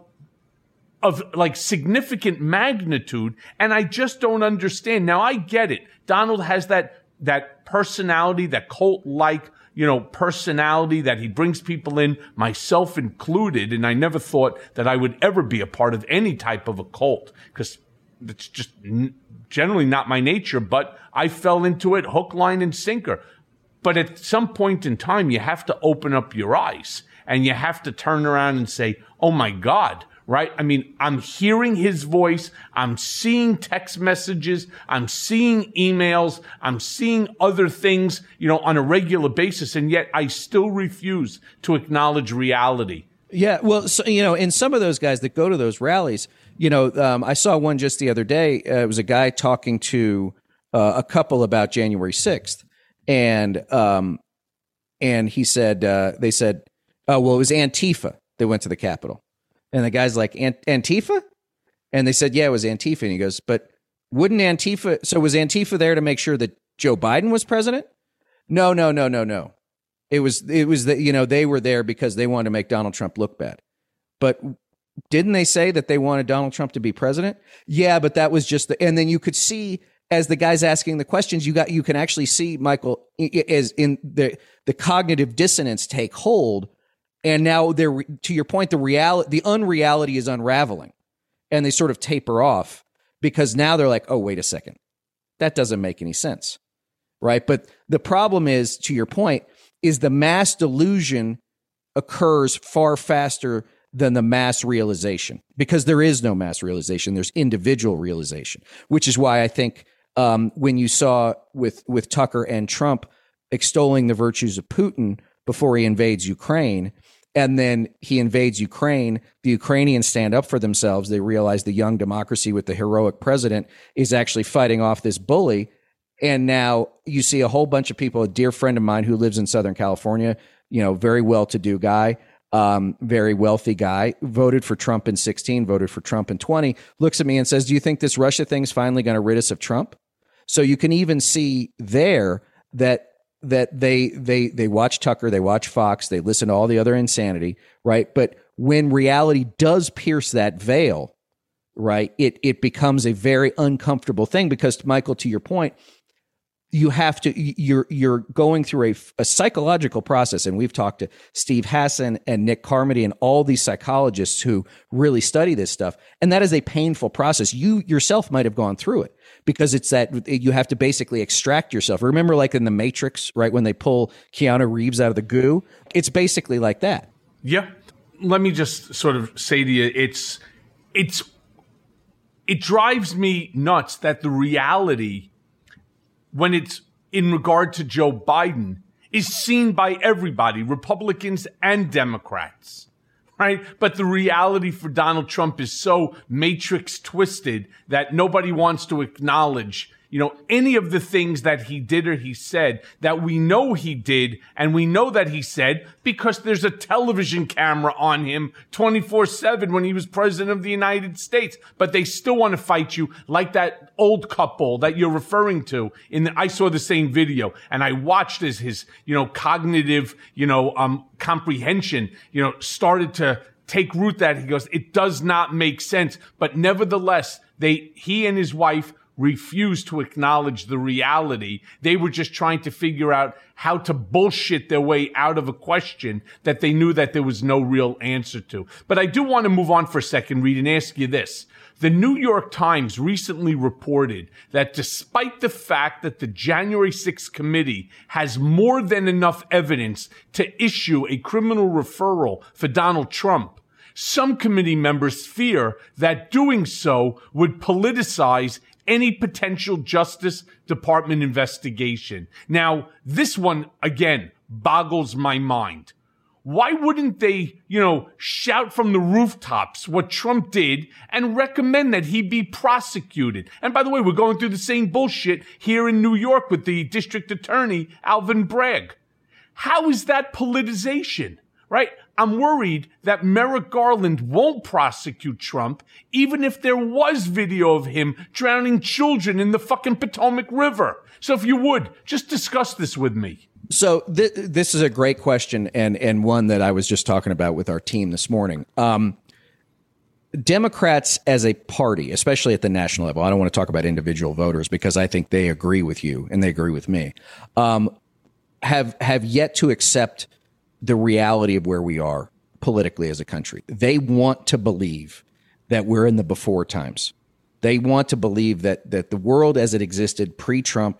of like significant magnitude. And I just don't understand. Now I get it. Donald has that, that personality, that cult-like, you know, personality that he brings people in, myself included. And I never thought that I would ever be a part of any type of a cult because it's just n- generally not my nature, but I fell into it hook, line, and sinker. But at some point in time, you have to open up your eyes and you have to turn around and say, oh my God, right? I mean, I'm hearing his voice. I'm seeing text messages. I'm seeing emails. I'm seeing other things, you know, on a regular basis. And yet I still refuse to acknowledge reality.
Yeah. Well, so, you know, and some of those guys that go to those rallies, you know, um, I saw one just the other day. Uh, it was a guy talking to uh, a couple about January sixth. And, um, and he said, uh, they said, oh, well, it was Antifa that went to the Capitol. And the guy's like, Ant- Antifa? And they said, yeah, it was Antifa. And he goes, but wouldn't Antifa, so was Antifa there to make sure that Joe Biden was president? No, no, no, no, no. It was, it was that, you know, they were there because they wanted to make Donald Trump look bad. But didn't they say that they wanted Donald Trump to be president? Yeah, but that was just the, and then you could see as the guy's asking the questions, you got, you can actually see, Michael, as in the, the cognitive dissonance take hold. And now they're, to your point, the reality, the unreality is unraveling and they sort of taper off because now they're like, oh, wait a second. That doesn't make any sense. Right. But the problem is, to your point, is the mass delusion occurs far faster than the mass realization because there is no mass realization. There's individual realization, which is why I think um, when you saw with, with Tucker and Trump extolling the virtues of Putin before he invades Ukraine, and then he invades Ukraine, the Ukrainians stand up for themselves. They realize the young democracy with the heroic president is actually fighting off this bully. And now you see a whole bunch of people, a dear friend of mine who lives in Southern California, you know, very well-to-do guy, um, very wealthy guy, voted for Trump in sixteen, voted for Trump in twenty, looks at me and says, do you think this Russia thing's finally going to rid us of Trump? So you can even see there that that they they they watch Tucker, they watch Fox, they listen to all the other insanity, right? But when reality does pierce that veil, right, it it becomes a very uncomfortable thing because, Michael, to your point, you have to you're you're going through a, a psychological process, and we've talked to Steve Hassan and Nick Carmody and all these psychologists who really study this stuff, and that is a painful process. You yourself might have gone through it because it's that you have to basically extract yourself. Remember, like in The Matrix, right, when they pull Keanu Reeves out of the goo? It's basically like that.
Yeah. Let me just sort of say to you, it's it's it drives me nuts that the reality, when it's in regard to Joe Biden, is seen by everybody, Republicans and Democrats, right? But the reality for Donald Trump is so matrix twisted that nobody wants to acknowledge, you know, any of the things that he did or he said that we know he did and we know that he said because there's a television camera on him twenty-four seven when he was president of the United States. But they still want to fight you like that old couple that you're referring to. In the, I saw the same video and I watched as his, you know, cognitive, you know, um, comprehension, you know, started to take root that he goes, it does not make sense. But nevertheless, they, he and his wife refused to acknowledge the reality. They were just trying to figure out how to bullshit their way out of a question that they knew that there was no real answer to. But I do want to move on for a second, Reed, and ask you this. The New York Times recently reported that despite the fact that the January sixth committee has more than enough evidence to issue a criminal referral for Donald Trump, some committee members fear that doing so would politicize any potential Justice Department investigation. Now, this one, again, boggles my mind. Why wouldn't they, you know, shout from the rooftops what Trump did and recommend that he be prosecuted? And by the way, we're going through the same bullshit here in New York with the district attorney, Alvin Bragg. How is that politicization, right? I'm worried that Merrick Garland won't prosecute Trump, even if there was video of him drowning children in the fucking Potomac River. So if you would, just discuss this with me.
So th- this is a great question, and and one that I was just talking about with our team this morning. Um, Democrats as a party, especially at the national level, I don't want to talk about individual voters because I think they agree with you and they agree with me, um, have have yet to accept the reality of where we are politically as a country. They want to believe that we're in the before times. They want to believe that that the world as it existed pre-Trump,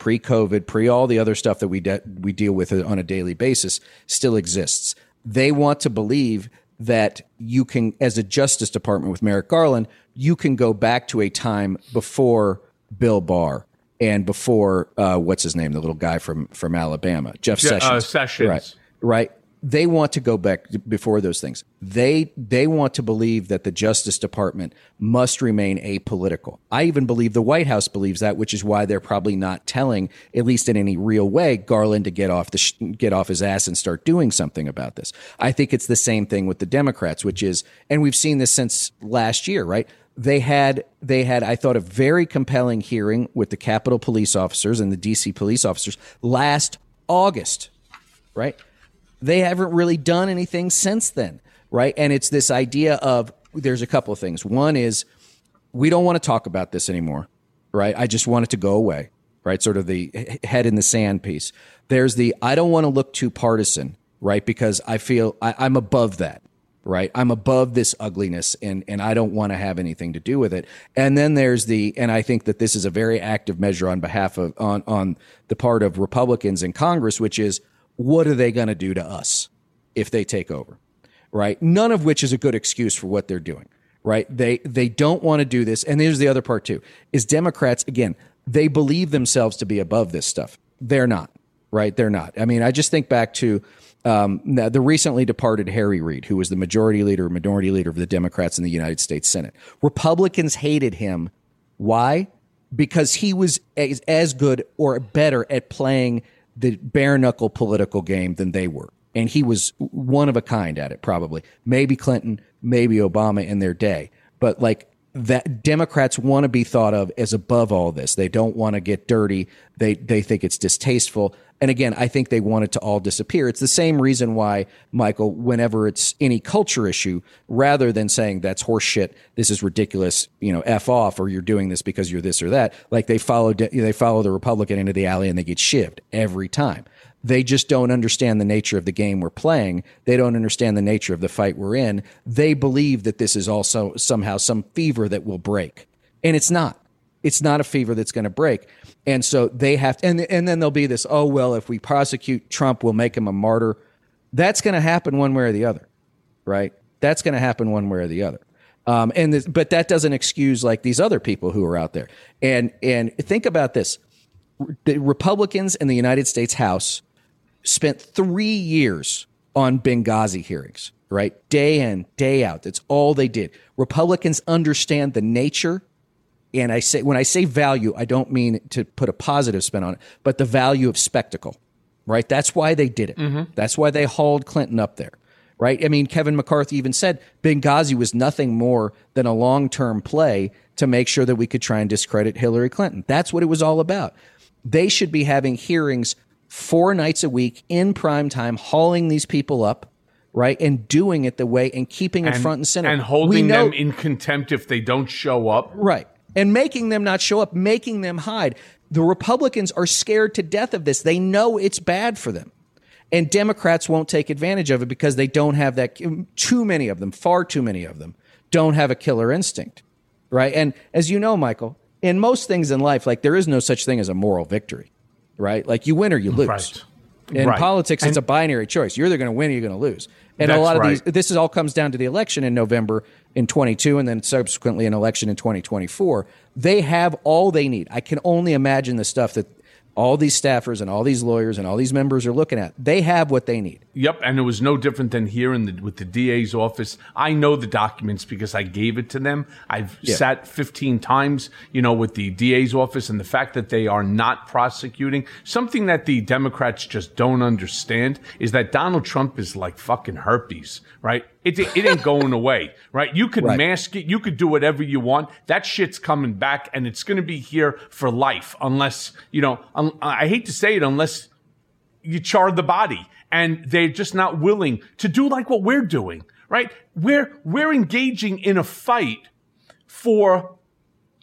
pre-COVID, pre all the other stuff that we de- we deal with on a daily basis, still exists. They want to believe that you can, as a Justice Department with Merrick Garland, you can go back to a time before Bill Barr and before uh, what's his name, the little guy from from Alabama, Jeff
Je-
Sessions.
Uh, Sessions,
right? Right. They want to go back before those things. They they want to believe that the Justice Department must remain apolitical. I even believe the White House believes that, which is why they're probably not telling, at least in any real way, Garland to get off the sh- get off his ass and start doing something about this. I think it's the same thing with the Democrats, which is, and we've seen this since last year, right? They had they had I thought a very compelling hearing with the Capitol police officers and the D C police officers last August, right? They haven't really done anything since then, right? And it's this idea of, there's a couple of things. One is, we don't want to talk about this anymore, right? I just want it to go away, right? Sort of the head in the sand piece. There's the, I don't want to look too partisan, right? Because I feel I, I'm above that, right? I'm above this ugliness, and, and I don't want to have anything to do with it. And then there's the, and I think that this is a very active measure on behalf of, on, on the part of Republicans in Congress, which is, what are they going to do to us if they take over, right? None of which is a good excuse for what they're doing, right? They they don't want to do this. And here's the other part too, is Democrats, again, they believe themselves to be above this stuff. They're not, right? They're not. I mean, I just think back to um, the recently departed Harry Reid, who was the majority leader, minority leader of the Democrats in the United States Senate. Republicans hated him. Why? Because he was as, as good or better at playing the bare knuckle political game than they were. And he was one of a kind at it, probably. Maybe Clinton, maybe Obama in their day. But like that, Democrats want to be thought of as above all this. They don't want to get dirty. They they think it's distasteful. And again, I think they want it to all disappear. It's the same reason why, Michael, whenever it's any culture issue, rather than saying that's horseshit, this is ridiculous, you know, F off, or you're doing this because you're this or that, like they follow they follow the Republican into the alley and they get shivved every time. They just don't understand the nature of the game we're playing. They don't understand the nature of the fight we're in. They believe that this is also somehow some fever that will break. And it's not. It's not a fever that's going to break. And so they have to, and, and then there'll be this, oh, well, if we prosecute Trump, we'll make him a martyr. That's going to happen one way or the other, right? That's going to happen one way or the other. Um, and this, but that doesn't excuse like these other people who are out there. And and think about this. The Republicans in the United States House spent three years on Benghazi hearings, right? Day in, day out. That's all they did. Republicans understand the nature. And I say, when I say value, I don't mean to put a positive spin on it, but the value of spectacle, right? That's why they did it. Mm-hmm. That's why they hauled Clinton up there, right? I mean, Kevin McCarthy even said Benghazi was nothing more than a long-term play to make sure that we could try and discredit Hillary Clinton. That's what it was all about. They should be having hearings four nights a week in prime time, hauling these people up, right? And doing it the way, and keeping it
and,
front and center.
And holding
know,
them in contempt if they don't show up.
Right. And making them not show up, making them hide. The Republicans are scared to death of this. They know it's bad for them. And Democrats won't take advantage of it because they don't have that. Too many of them, far too many of them, don't have a killer instinct, right? And as you know, Michael, in most things in life, like there is no such thing as a moral victory, right? Like you win or you lose.
Right.
In
right.
politics,
and,
it's a binary choice. You're either going to win or you're going to lose. And
That's
a lot of
right.
these, this is all comes down to the election in November in twenty-two, and then subsequently an election in twenty twenty-four. They have all they need. I can only imagine the stuff that all these staffers and all these lawyers and all these members are looking at. They have what they need.
Yep, and it was no different than here in the, with the D A's office. I know the documents because I gave it to them. I've
yeah.
sat fifteen times, you know, with the D A's office, and the fact that they are not prosecuting. Something that the Democrats just don't understand is that Donald Trump is like fucking herpes, right? It, it ain't going away, right? You could
right.
mask it. You could do whatever you want. That shit's coming back, and it's going to be here for life unless, you know, un- I hate to say it, unless you char the body. And they're just not willing to do like what we're doing, right? We're, we're engaging in a fight for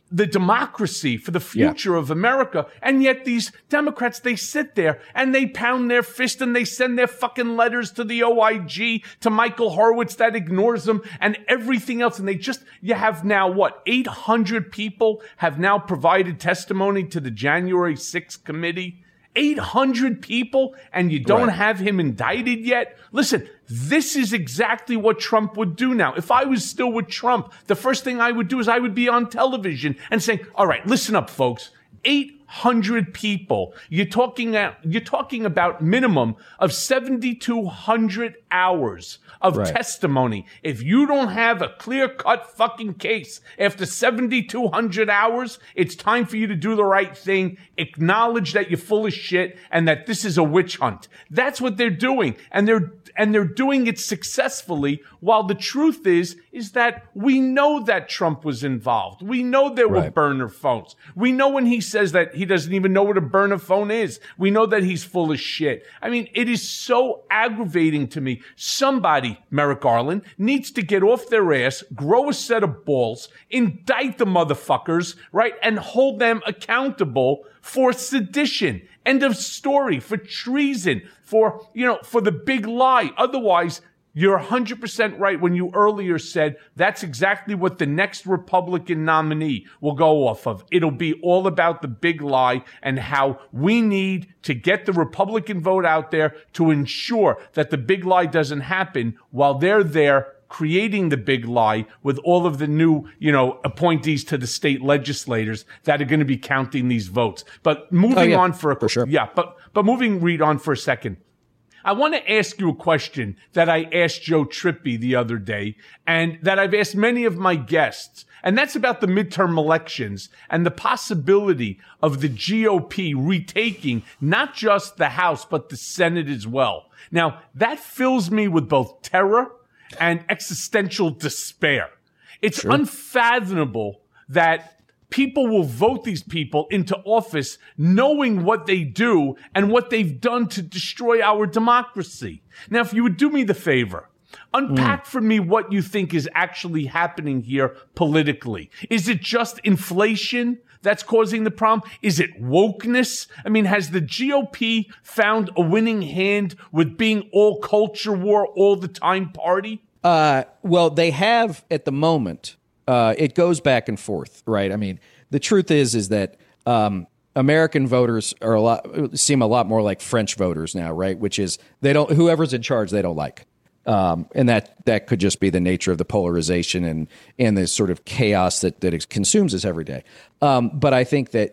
the democracy, for the future yeah. of America. And yet these Democrats, they sit there and they pound their fist and they send their fucking letters to the O I G, to Michael Horowitz that ignores them and everything else. And they just, you have now what, eight hundred people have now provided testimony to the January sixth committee. eight hundred people, and you don't right. have him indicted yet? Listen, this is exactly what Trump would do now. If I was still with Trump, the first thing I would do is I would be on television and saying, all right, listen up, folks. eight hundred people. You're talking, you're talking about minimum of seventy-two hundred hours of right. testimony. If you don't have a clear-cut fucking case after seventy-two hundred hours, it's time for you to do the right thing, acknowledge that you're full of shit, and that this is a witch hunt. That's what they're doing, and they're and they're doing it successfully, while the truth is, is that we know that Trump was involved. We know there right. were burner phones. We know when he says that he doesn't even know what a burner phone is. We know that he's full of shit. I mean, it is so aggravating to me. Somebody, Merrick Garland, needs to get off their ass, grow a set of balls, indict the motherfuckers, right, and hold them accountable for sedition. End of story. For treason. For, you know, for the big lie. Otherwise, you're one hundred percent right when you earlier said that's exactly what the next Republican nominee will go off of. It'll be all about the big lie and how we need to get the Republican vote out there to ensure that the big lie doesn't happen while they're there creating the big lie with all of the new, you know, appointees to the state legislators that are going to be counting these votes. But moving oh, yeah, on for a
for sure.
yeah, but but moving read on for a second. I want to ask you a question that I asked Joe Trippi the other day, and that I've asked many of my guests, and that's about the midterm elections and the possibility of the G O P retaking not just the House, but the Senate as well. Now, that fills me with both terror and existential despair. It's sure. unfathomable that people will vote these people into office knowing what they do and what they've done to destroy our democracy. Now, if you would do me the favor, unpack mm. for me what you think is actually happening here politically. Is it just inflation that's causing the problem? Is it wokeness? I mean, has the G O P found a winning hand with being all culture war all the time party?
Uh, well, they have at the moment. Uh, it goes back and forth, right? I mean, the truth is, is that um, American voters are a lot seem a lot more like French voters now, right? Which is they don't whoever's in charge they don't like, um, and that that could just be the nature of the polarization and and the sort of chaos that that consumes us every day. Um, but I think that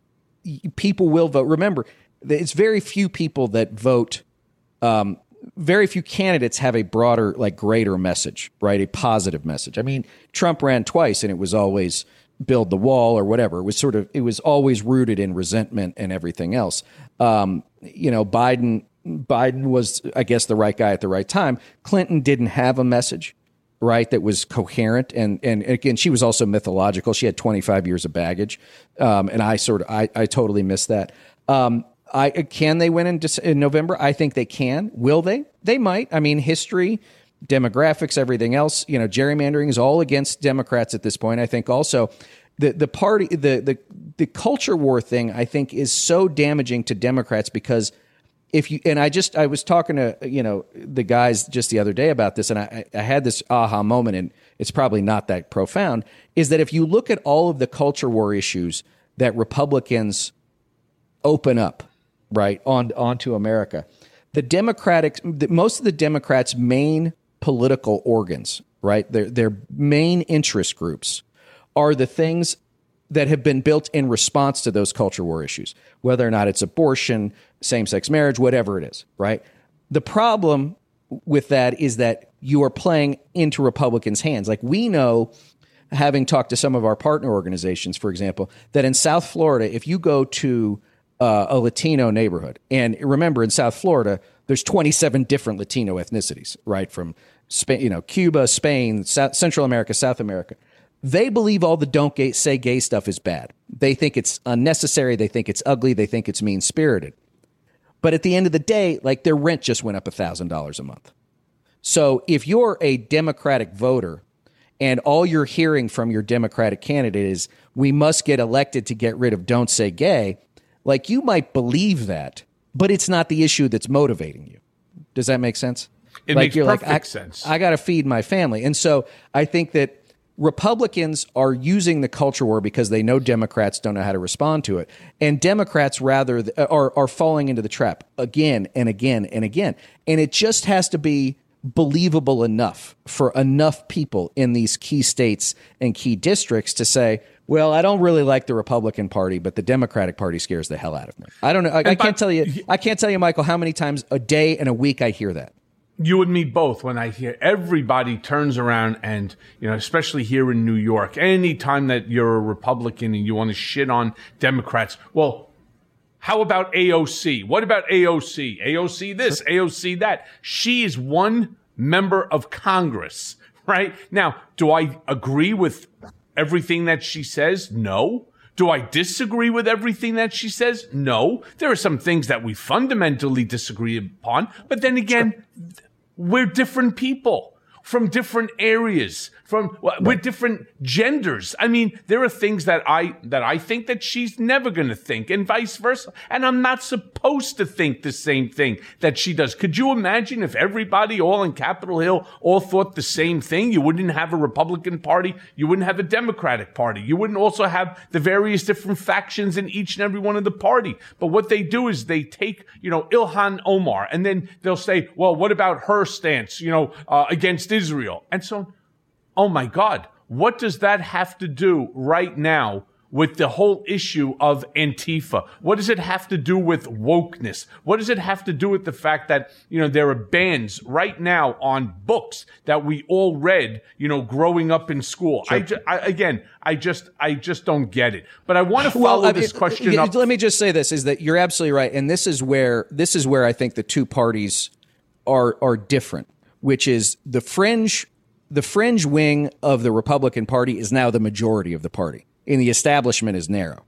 people will vote. Remember, it's very few people that vote. Um, Very few candidates have a broader, like greater message, right? A positive message. I mean, Trump ran twice and it was always build the wall or whatever. It was sort of, it was always rooted in resentment and everything else. Um, you know, Biden, Biden was, I guess, the right guy at the right time. Clinton didn't have a message, right, that was coherent. And, and again, she was also mythological. She had twenty-five years of baggage. Um, and I sort of, I, I totally missed that. Um, I, can they win in, in November? I think they can. Will they? They might. I mean, history, demographics, everything else. You know, gerrymandering is all against Democrats at this point. I think also the the party, the the the culture war thing, I think, is so damaging to Democrats because if you and I just I was talking to you know the guys just the other day about this, and I, I had this aha moment, and it's probably not that profound. Is that if you look at all of the culture war issues that Republicans open up, right, on onto America, the Democratic, the, most of the Democrats' main political organs, right, their their main interest groups are the things that have been built in response to those culture war issues, whether or not it's abortion, same-sex marriage, whatever it is, right? The problem with that is that you are playing into Republicans' hands. Like we know, having talked to some of our partner organizations, for example, that in South Florida, if you go to Uh, a Latino neighborhood. And remember, in South Florida, there's twenty-seven different Latino ethnicities, right? From Spain, you know, Cuba, Spain, South, Central America, South America. They believe all the don't gay, say gay stuff is bad. They think it's unnecessary. They think it's ugly. They think it's mean-spirited. But at the end of the day, like their rent just went up one thousand dollars a month. So if you're a Democratic voter and all you're hearing from your Democratic candidate is, we must get elected to get rid of Don't Say Gay, like, you might believe that, but it's not the issue that's motivating you. Does that make sense?
It
like,
makes
you're
perfect
like, I,
sense.
I got to feed my family. And so I think that Republicans are using the culture war because they know Democrats don't know how to respond to it. And Democrats rather th- are, are falling into the trap again and again and again. And it just has to be believable enough for enough people in these key states and key districts to say, well, I don't really like the Republican Party, but the Democratic Party scares the hell out of me. I don't know. I, I can't tell you. I can't tell you, Michael, how many times a day and a week I hear that.
You and me both. When I hear everybody turns around and, you know, especially here in New York, any time that you're a Republican and you want to shit on Democrats, well, how about A O C? What about A O C? A O C this, A O C that. She is one member of Congress, right? Now, do I agree with everything that she says? No. Do I disagree with everything that she says? No. There are some things that we fundamentally disagree upon, but then again, we're different people from different areas, from we're different genders. I mean, there are things that I that I think that she's never going to think, and vice versa. And I'm not supposed to think the same thing that she does. Could you imagine if everybody, all in Capitol Hill, all thought the same thing? You wouldn't have a Republican Party. You wouldn't have a Democratic Party. You wouldn't also have the various different factions in each and every one of the party. But what they do is they take, you know, Ilhan Omar, and then they'll say, well, what about her stance, you know, uh, against Israel? And so, oh my God, what does that have to do right now with the whole issue of Antifa? What does it have to do with wokeness? What does it have to do with the fact that, you know, there are bans right now on books that we all read, you know, growing up in school? Sure. I, ju- I again, I just, I just don't get it. But I want to follow
well, I
this
mean,
question up.
Let me just say this: is that you're absolutely right, and this is where this is where I think the two parties are are different, which is the fringe. The fringe wing of the Republican Party is now the majority of the party, and the establishment is narrow.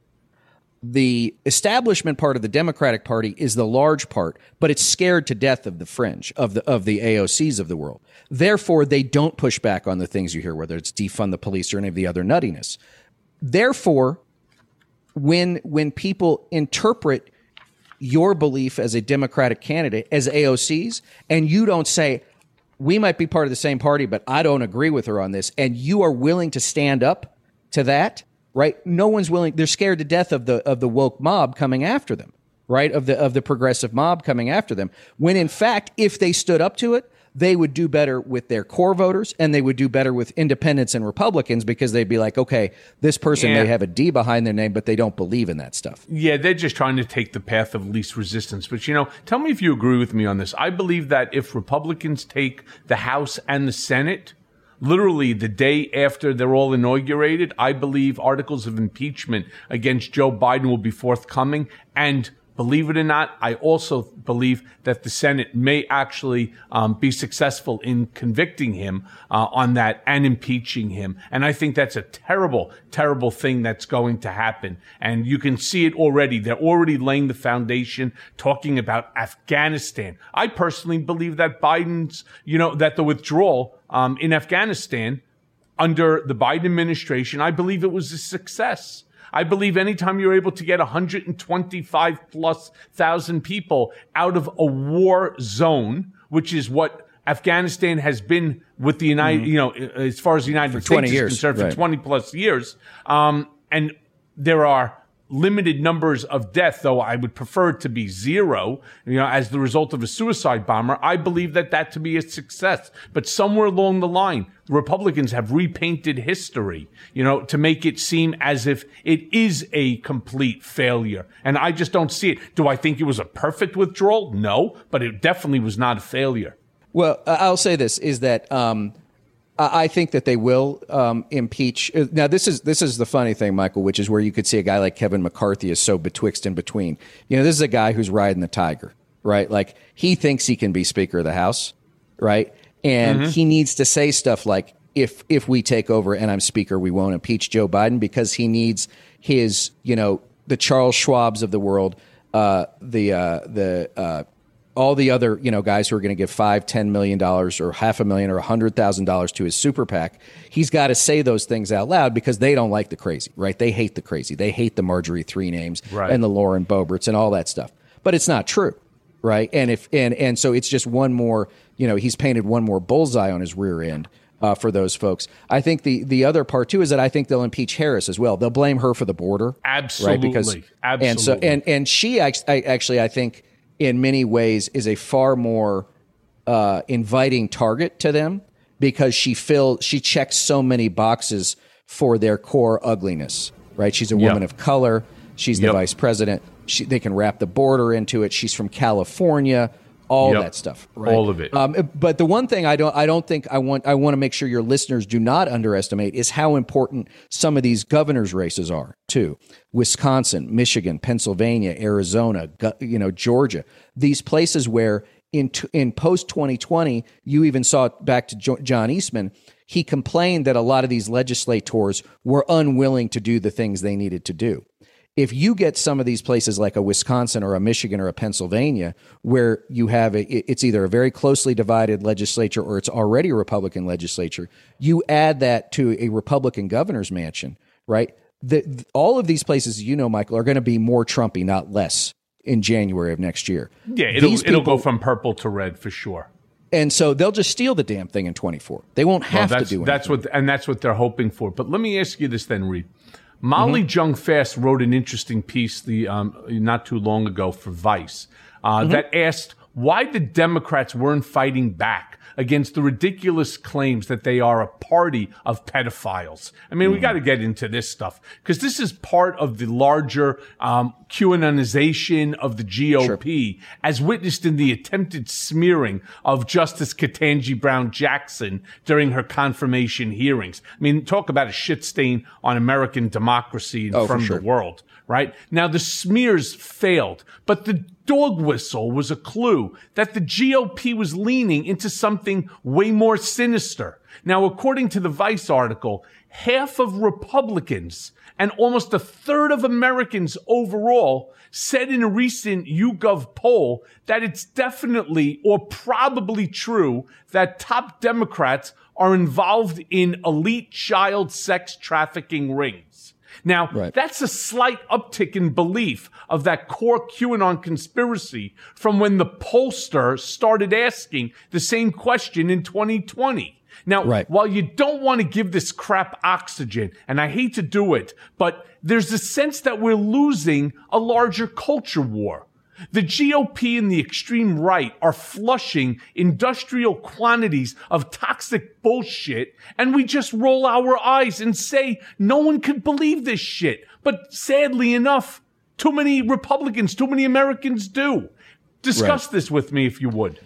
The establishment part of the Democratic Party is the large part, but it's scared to death of the fringe, of the of the A O Cs of the world. Therefore, they don't push back on the things you hear, whether it's defund the police or any of the other nuttiness. Therefore, when when people interpret your belief as a Democratic candidate as A O Cs, and you don't say, we might be part of the same party, but I don't agree with her on this, and you are willing to stand up to that, right? No one's willing. They're scared to death of the of the woke mob coming after them, right? Of the of the progressive mob coming after them. When in fact, if they stood up to it, they would do better with their core voters, and they would do better with independents and Republicans, because they'd be like, okay, this person
Yeah.
may have a D behind their name, but they don't believe in that stuff.
Yeah, they're just trying to take the path of least resistance. But, you know, tell me if you agree with me on this. I believe that if Republicans take the House and the Senate, literally the day after they're all inaugurated, I believe articles of impeachment against Joe Biden will be forthcoming. And believe it or not, I also believe that the Senate may actually um, be successful in convicting him uh, on that and impeaching him. And I think that's a terrible, terrible thing that's going to happen. And you can see it already. They're already laying the foundation, talking about Afghanistan. I personally believe that Biden's, you know, that the withdrawal um, in Afghanistan under the Biden administration, I believe it was a success. I believe anytime you're able to get one hundred twenty-five plus thousand people out of a war zone, which is what Afghanistan has been with the United, mm-hmm. you know, as far as the United States
twenty
is
years,
concerned,
right.
for twenty plus years. Um, and there are limited numbers of death, though I would prefer it to be zero, you know, as the result of a suicide bomber. I believe that that to be a success. But somewhere along the line, the Republicans have repainted history, you know, to make it seem as if it is a complete failure. And I just don't see it. Do I think it was a perfect withdrawal? No, but it definitely was not a failure.
Well, I'll say this, is that um, I think that they will um, impeach. Now, this is this is the funny thing, Michael, which is where you could see a guy like Kevin McCarthy is so betwixt and between. You know, this is a guy who's riding the tiger, right? Like, he thinks he can be Speaker of the House, right? And mm-hmm. he needs to say stuff like, if if we take over and I'm Speaker, we won't impeach Joe Biden, because he needs his, you know, the Charles Schwabs of the world, uh, the uh, the uh, all the other, you know, guys who are going to give five, ten million dollars or half a million or a hundred thousand dollars to his super PAC, he's got to say those things out loud because they don't like the crazy, right? They hate the crazy. They hate the Marjorie Three Names
right.
and the Lauren Boeberts and all that stuff. But it's not true, right? And if and and so it's just one more, you know, he's painted one more bullseye on his rear end. Uh, for those folks. I think the, the other part, too, is that I think they'll impeach Harris as well. They'll blame her for the border.
Absolutely.
Right? Because,
Absolutely.
And, so, and, and she actually, actually, I think, in many ways, is a far more uh, inviting target to them because she fill, she checks so many boxes for their core ugliness. Right? She's a woman
yep.
of color. She's the
yep.
vice president. She, they can wrap the border into it. She's from California. All
yep.
that stuff, right?
All of it.
Um, but the one thing I don't, I don't think I want, I want to make sure your listeners do not underestimate is how important some of these governors' races are too. Wisconsin, Michigan, Pennsylvania, Arizona, you know, Georgia. These places where in in post twenty twenty, you even saw it back to John Eastman. He complained that a lot of these legislators were unwilling to do the things they needed to do. If you get some of these places like a Wisconsin or a Michigan or a Pennsylvania, where you have a, it's either a very closely divided legislature or it's already a Republican legislature, you add that to a Republican governor's mansion, right? The, all of these places, you know, Michael, are going to be more Trumpy, not less, in January of next year.
Yeah, it'll,
These
it'll
people,
go from purple to red for sure.
And so they'll just steal the damn thing in twenty-four. They won't have
well,
to do anything.
That's what, and that's what they're hoping for. But let me ask you this then, Reed. Molly mm-hmm. Jung Fast wrote an interesting piece the um, not too long ago for Vice uh, mm-hmm. that asked why the Democrats weren't fighting back against the ridiculous claims that they are a party of pedophiles. I mean, mm-hmm. we got to get into this stuff because this is part of the larger um, QAnonization of the G O P, sure. as witnessed in the attempted smearing of Justice Ketanji Brown Jackson during her confirmation hearings. I mean, talk about a shit stain on American democracy and
oh,
from
sure.
the world, right? Now, the smears failed, but the dog whistle was a clue that the G O P was leaning into something way more sinister. Now, according to the Vice article, half of Republicans and almost a third of Americans overall said in a recent YouGov poll that it's definitely or probably true that top Democrats are involved in elite child sex trafficking rings. Now, right. that's a slight uptick in belief of that core QAnon conspiracy from when the pollster started asking the same question in twenty twenty. Now, right. while you don't want to give this crap oxygen, and I hate to do it, but there's a sense that we're losing a larger culture war. The G O P and the extreme right are flushing industrial quantities of toxic bullshit, and we just roll our eyes and say no one could believe this shit. But sadly enough, too many Republicans, too many Americans do. Discuss right. this with me if you would.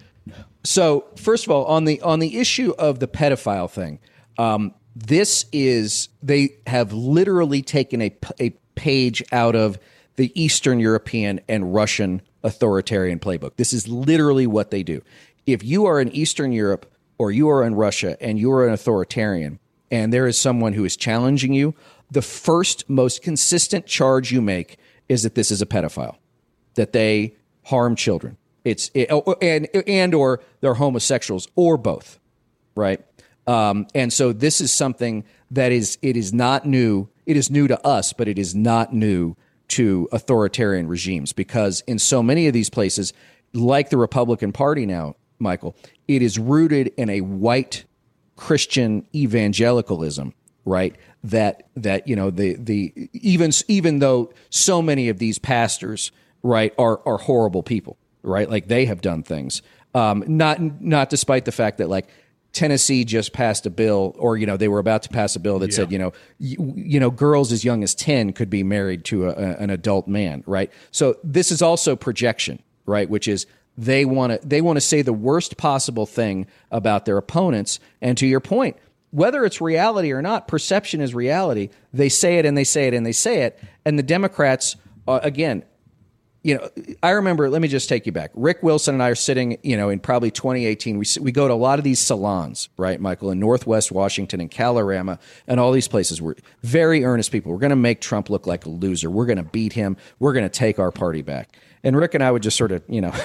So, first of all, on the on the issue of the pedophile thing, um, this is they have literally taken a a page out of the Eastern European and Russian authoritarian playbook. This is literally what they do. If you are in Eastern Europe or you are in Russia and you are an authoritarian and there is someone who is challenging you, the first most consistent charge you make is that this is a pedophile, that they harm children. It's it, and and or they're homosexuals or both, right? Um, and so this is something that is it is not new. It is new to us, but it is not new to authoritarian regimes, because in so many of these places, like the Republican Party now, Michael, it is rooted in a white Christian evangelicalism, right? That that you know the the even even though so many of these pastors, right, are are horrible people, right? Like they have done things, um, not not despite the fact that like Tennessee just passed a bill, or you know they were about to pass a bill that yeah. said you know you, you know girls as young as ten could be married to a, a, an adult man, right? So this is also projection, right? Which is they want to they want to say the worst possible thing about their opponents. And to your point, whether it's reality or not, perception is reality. They say it and they say it and they say it. And the Democrats, uh, again, you know, I remember, let me just take you back. Rick Wilson and I are sitting, you know, in probably twenty eighteen. We we go to a lot of these salons, right, Michael, in Northwest Washington and Calorama and all these places. We're very earnest people. We're going to make Trump look like a loser. We're going to beat him. We're going to take our party back. And Rick and I would just sort of, you know,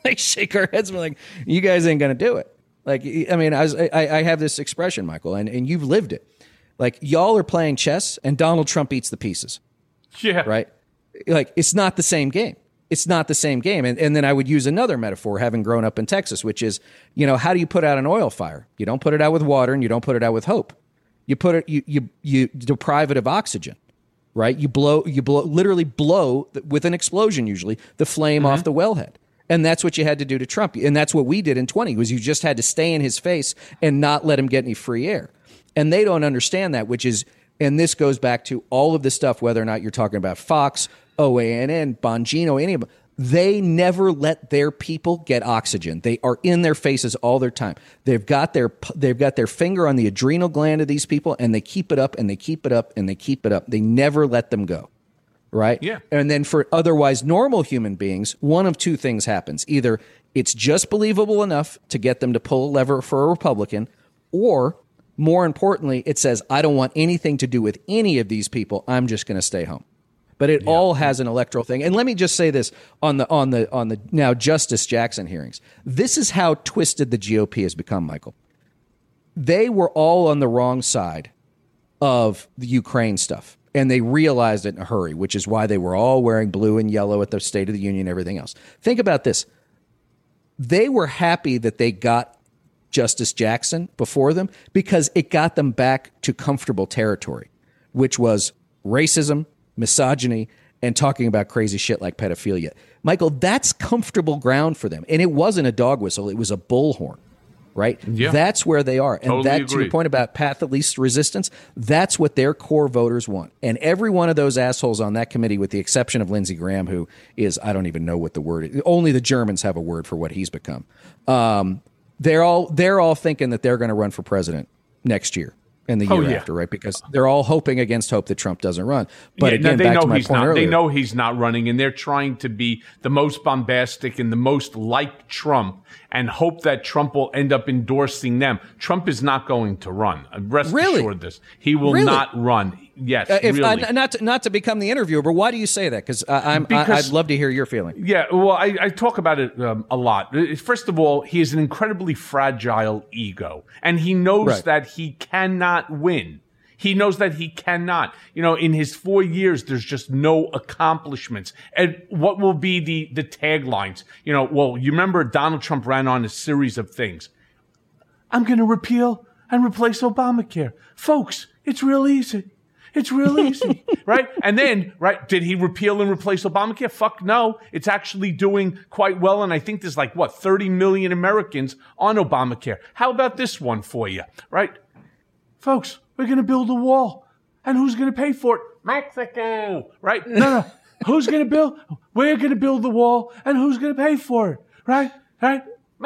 like shake our heads and we're like, you guys ain't going to do it. Like, I mean, I, was, I, I have this expression, Michael, and, and you've lived it. Like, y'all are playing chess and Donald Trump eats the pieces.
Yeah.
Right? Like, it's not the same game. It's not the same game. And, and then I would use another metaphor, having grown up in Texas, which is, you know, how do you put out an oil fire? You don't put it out with water and you don't put it out with hope. You put it, you, you, you deprive it of oxygen, right? You blow, you blow, literally blow with an explosion, usually, the flame mm-hmm. off the wellhead. And that's what you had to do to Trump. And that's what we did in twenty, was you just had to stay in his face and not let him get any free air. And they don't understand that, which is, and this goes back to all of the stuff, whether or not you're talking about Fox, O A N N, Bongino, any of them, they never let their people get oxygen. They are in their faces all their time. They've got their they've got their finger on the adrenal gland of these people, and they keep it up and they keep it up and they keep it up. They never let them go. Right?
Yeah.
And then for otherwise normal human beings, one of two things happens. Either it's just believable enough to get them to pull a lever for a Republican, or more importantly, it says, I don't want anything to do with any of these people. I'm just going to stay home. But it yeah. all has an electoral thing. And let me just say this on the on the on the now Justice Jackson hearings. This is how twisted the G O P has become, Michael. They were all on the wrong side of the Ukraine stuff. And they realized it in a hurry, which is why they were all wearing blue and yellow at the State of the Union and everything else. Think about this. They were happy that they got Justice Jackson before them because it got them back to comfortable territory, which was racism, misogyny, and talking about crazy shit like pedophilia. Michael, that's comfortable ground for them. And it wasn't a dog whistle. It was a bullhorn. Right?
Yeah.
That's where they are. And
totally
that,
agree.
to your point about path of least resistance, that's what their core voters want. And every one of those assholes on that committee, with the exception of Lindsey Graham, who is, I don't even know what the word is. Only the Germans have a word for what he's become. Um, they're all they're all thinking that they're going to run for president next year and the year
oh, yeah.
after, right? Because they're all hoping against hope that Trump doesn't run. But
yeah,
again,
no, they
back
know
to my
he's
point
not.
earlier.
They know he's not running, and they're trying to be the most bombastic and the most like Trump, and hope that Trump will end up endorsing them. Trump is not going to run. Rest
Really?
assured this. He will
Really?
not run. Yes,
Uh, if,
really.
uh, not to, not to become the interviewer, but why do you say that? Because I'm I,
Because-
I'd love to hear your feeling.
Yeah, well, I, I talk about it um, a lot. First of all, he has an incredibly fragile ego, and he knows
Right.
that he cannot win. He knows that he cannot. You know, in his four years, there's just no accomplishments. And what will be the, the taglines? You know, well, you remember Donald Trump ran on a series of things. I'm going to repeal and replace Obamacare. Folks, it's real easy. It's real easy, right? And then, right, did he repeal and replace Obamacare? Fuck no. It's actually doing quite well. And I think there's like, what, thirty million Americans on Obamacare. How about this one for you, right? Folks, we're going to build a wall. And who's going to pay for it? Mexico, right? No, no. Who's going to build? We're going to build the wall. And who's going to pay for it, right? Right?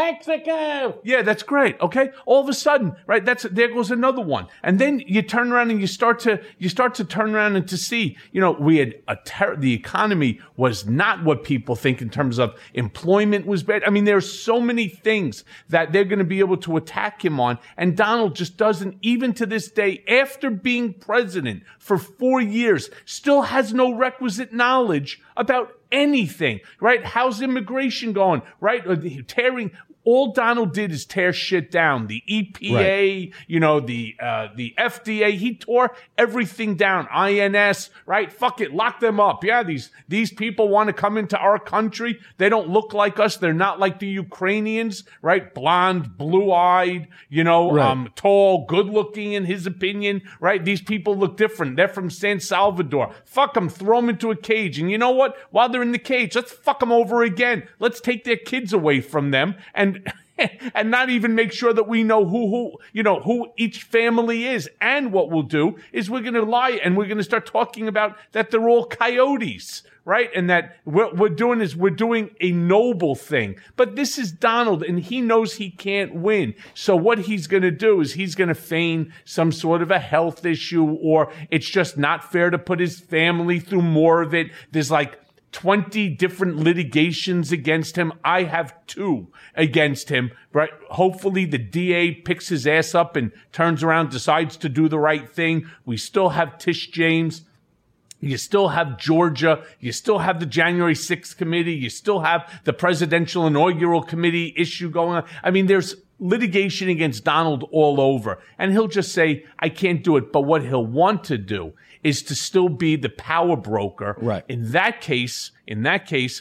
Mexico. Yeah, that's great. Okay. All of a sudden, right? That's, there goes another one. And then you turn around and you start to, you start to turn around and to see, you know, we had a ter- the economy was not what people think in terms of employment was bad. I mean, there's so many things that they're going to be able to attack him on. And Donald just doesn't, even to this day, after being president for four years, still has no requisite knowledge about anything, right? How's immigration going, right? Tearing, all Donald did is tear shit down. The E P A, right. you know, the uh, the F D A, he tore everything down. I N S, right? Fuck it, lock them up. Yeah, these these people want to come into our country. They don't look like us. They're not like the Ukrainians, right? Blonde, blue-eyed, you know, right. um, tall, good-looking in his opinion, right? These people look different. They're from San Salvador. Fuck them, throw them into a cage. And you know what? While they're in the cage, let's fuck them over again. Let's take their kids away from them and and not even make sure that we know who, who, you know, who each family is. And what we'll do is we're going to lie and we're going to start talking about that they're all coyotes, right? And that what we're doing is we're doing a noble thing. But this is Donald and he knows he can't win. So what he's going to do is he's going to feign some sort of a health issue, or it's just not fair to put his family through more of it. There's like twenty different litigations against him. I have two against him, right? Hopefully the D A picks his ass up and turns around, decides to do the right thing. We still have Tish James. You still have Georgia. You still have the January sixth committee. You still have the presidential inaugural committee issue going on. I mean, there's litigation against Donald all over. And he'll just say, I can't do it. But what he'll want to do is to still be the power broker.
Right.
In that case, in that case,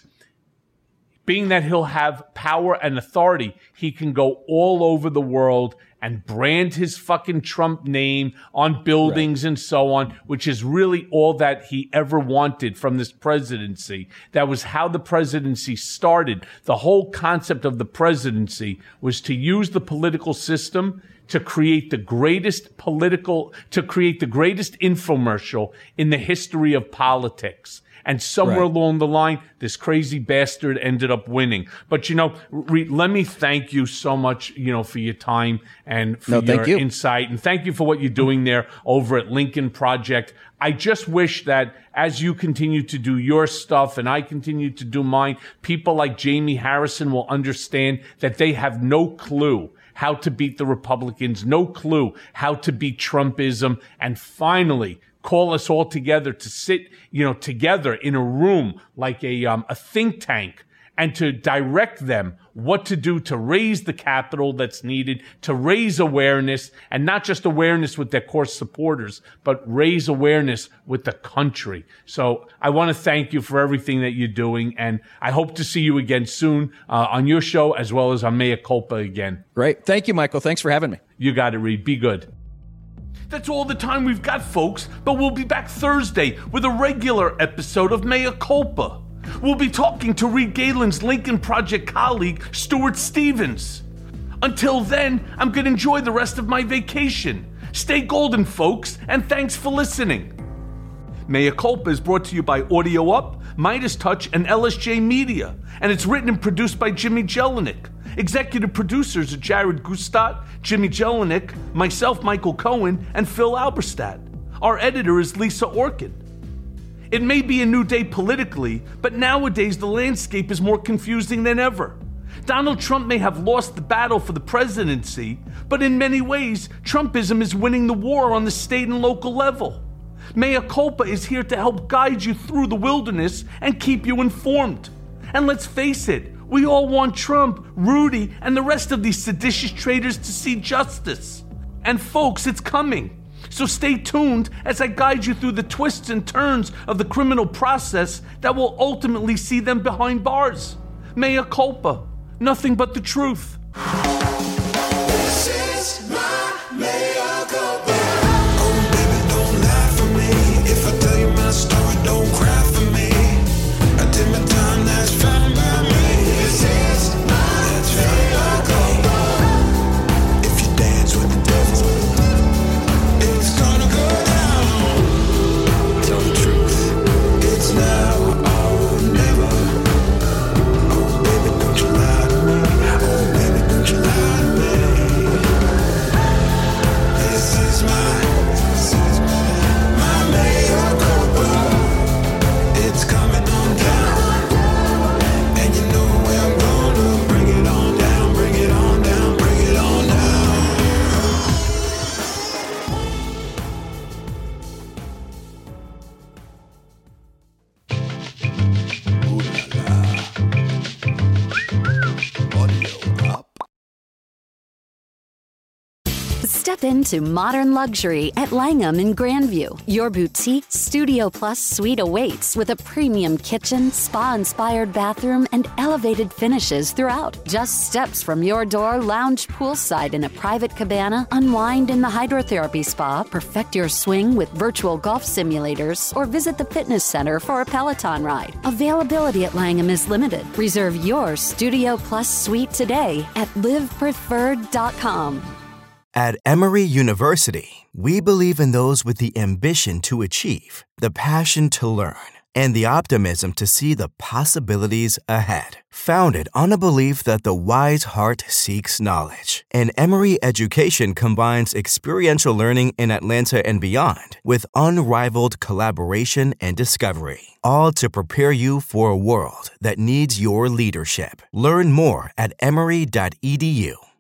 being that he'll have power and authority, he can go all over the world and brand his fucking Trump name on buildings right. and so on, which is really all that he ever wanted from this presidency. That was how the presidency started. The whole concept of the presidency was to use the political system to create the greatest political, to create the greatest infomercial in the history of politics. And somewhere right. along the line, this crazy bastard ended up winning. But, you know, re- let me thank you so much, you know, for your time and for
no,
your
thank you.
insight. And thank you for what you're doing there over at Lincoln Project. I just wish that as you continue to do your stuff and I continue to do mine, people like Jamie Harrison will understand that they have no clue how to beat the Republicans, no clue how to beat Trumpism, and finally call us all together to sit, you know, together in a room like a um, a think tank and to direct them what to do to raise the capital that's needed, to raise awareness, and not just awareness with their core supporters, but raise awareness with the country. So I want to thank you for everything that you're doing, and I hope to see you again soon uh, on your show as well as on Mea Culpa again.
Great. Thank you, Michael. Thanks for having me.
You got it, Reed. Be good. That's all the time we've got, folks, but we'll be back Thursday with a regular episode of Mea Culpa. We'll be talking to Reed Galen's Lincoln Project colleague, Stuart Stevens. Until then, I'm going to enjoy the rest of my vacation. Stay golden, folks, and thanks for listening. Mea Culpa is brought to you by Audio Up, Midas Touch, and L S J Media, and it's written and produced by Jimmy Jelinek. Executive producers are Jared Gustat, Jimmy Jelinek, myself, Michael Cohen, and Phil Alberstadt. Our editor is Lisa Orkin. It may be a new day politically, but nowadays the landscape is more confusing than ever. Donald Trump may have lost the battle for the presidency, but in many ways, Trumpism is winning the war on the state and local level. Mea Culpa is here to help guide you through the wilderness and keep you informed. And let's face it, we all want Trump, Rudy, and the rest of these seditious traitors to see justice. And folks, it's coming. So stay tuned as I guide you through the twists and turns of the criminal process that will ultimately see them behind bars. Mea Culpa. Nothing but the truth.
This is my mea culpa. Oh, baby, don't lie for me. If I tell you my story, don't cry for me. I did my time, that's fine by me. This is my mea culpa. If you dance with the devil, it's gonna go down. Tell the truth, it's now or never. Oh, baby, don't you lie to me. Oh, baby, don't you lie to me. This is my, this is my, my mea culpa. It's coming on down. And you know where I'm gonna bring it on down, bring it on down, bring it on down. Ooh la la. Audio up.
Step into modern luxury at Langham in Grandview. Your boutique Studio Plus suite awaits with a premium kitchen, spa-inspired bathroom, and elevated finishes throughout. Just steps from your door, lounge poolside in a private cabana, unwind in the hydrotherapy spa, perfect your swing with virtual golf simulators, or visit the fitness center for a Peloton ride. Availability at Langham is limited. Reserve your Studio Plus suite today at live preferred dot com.
At Emory University, we believe in those with the ambition to achieve, the passion to learn, and the optimism to see the possibilities ahead. Founded on a belief that the wise heart seeks knowledge, and Emory education combines experiential learning in Atlanta and beyond with unrivaled collaboration and discovery, all to prepare you for a world that needs your leadership. Learn more at emory dot e d u.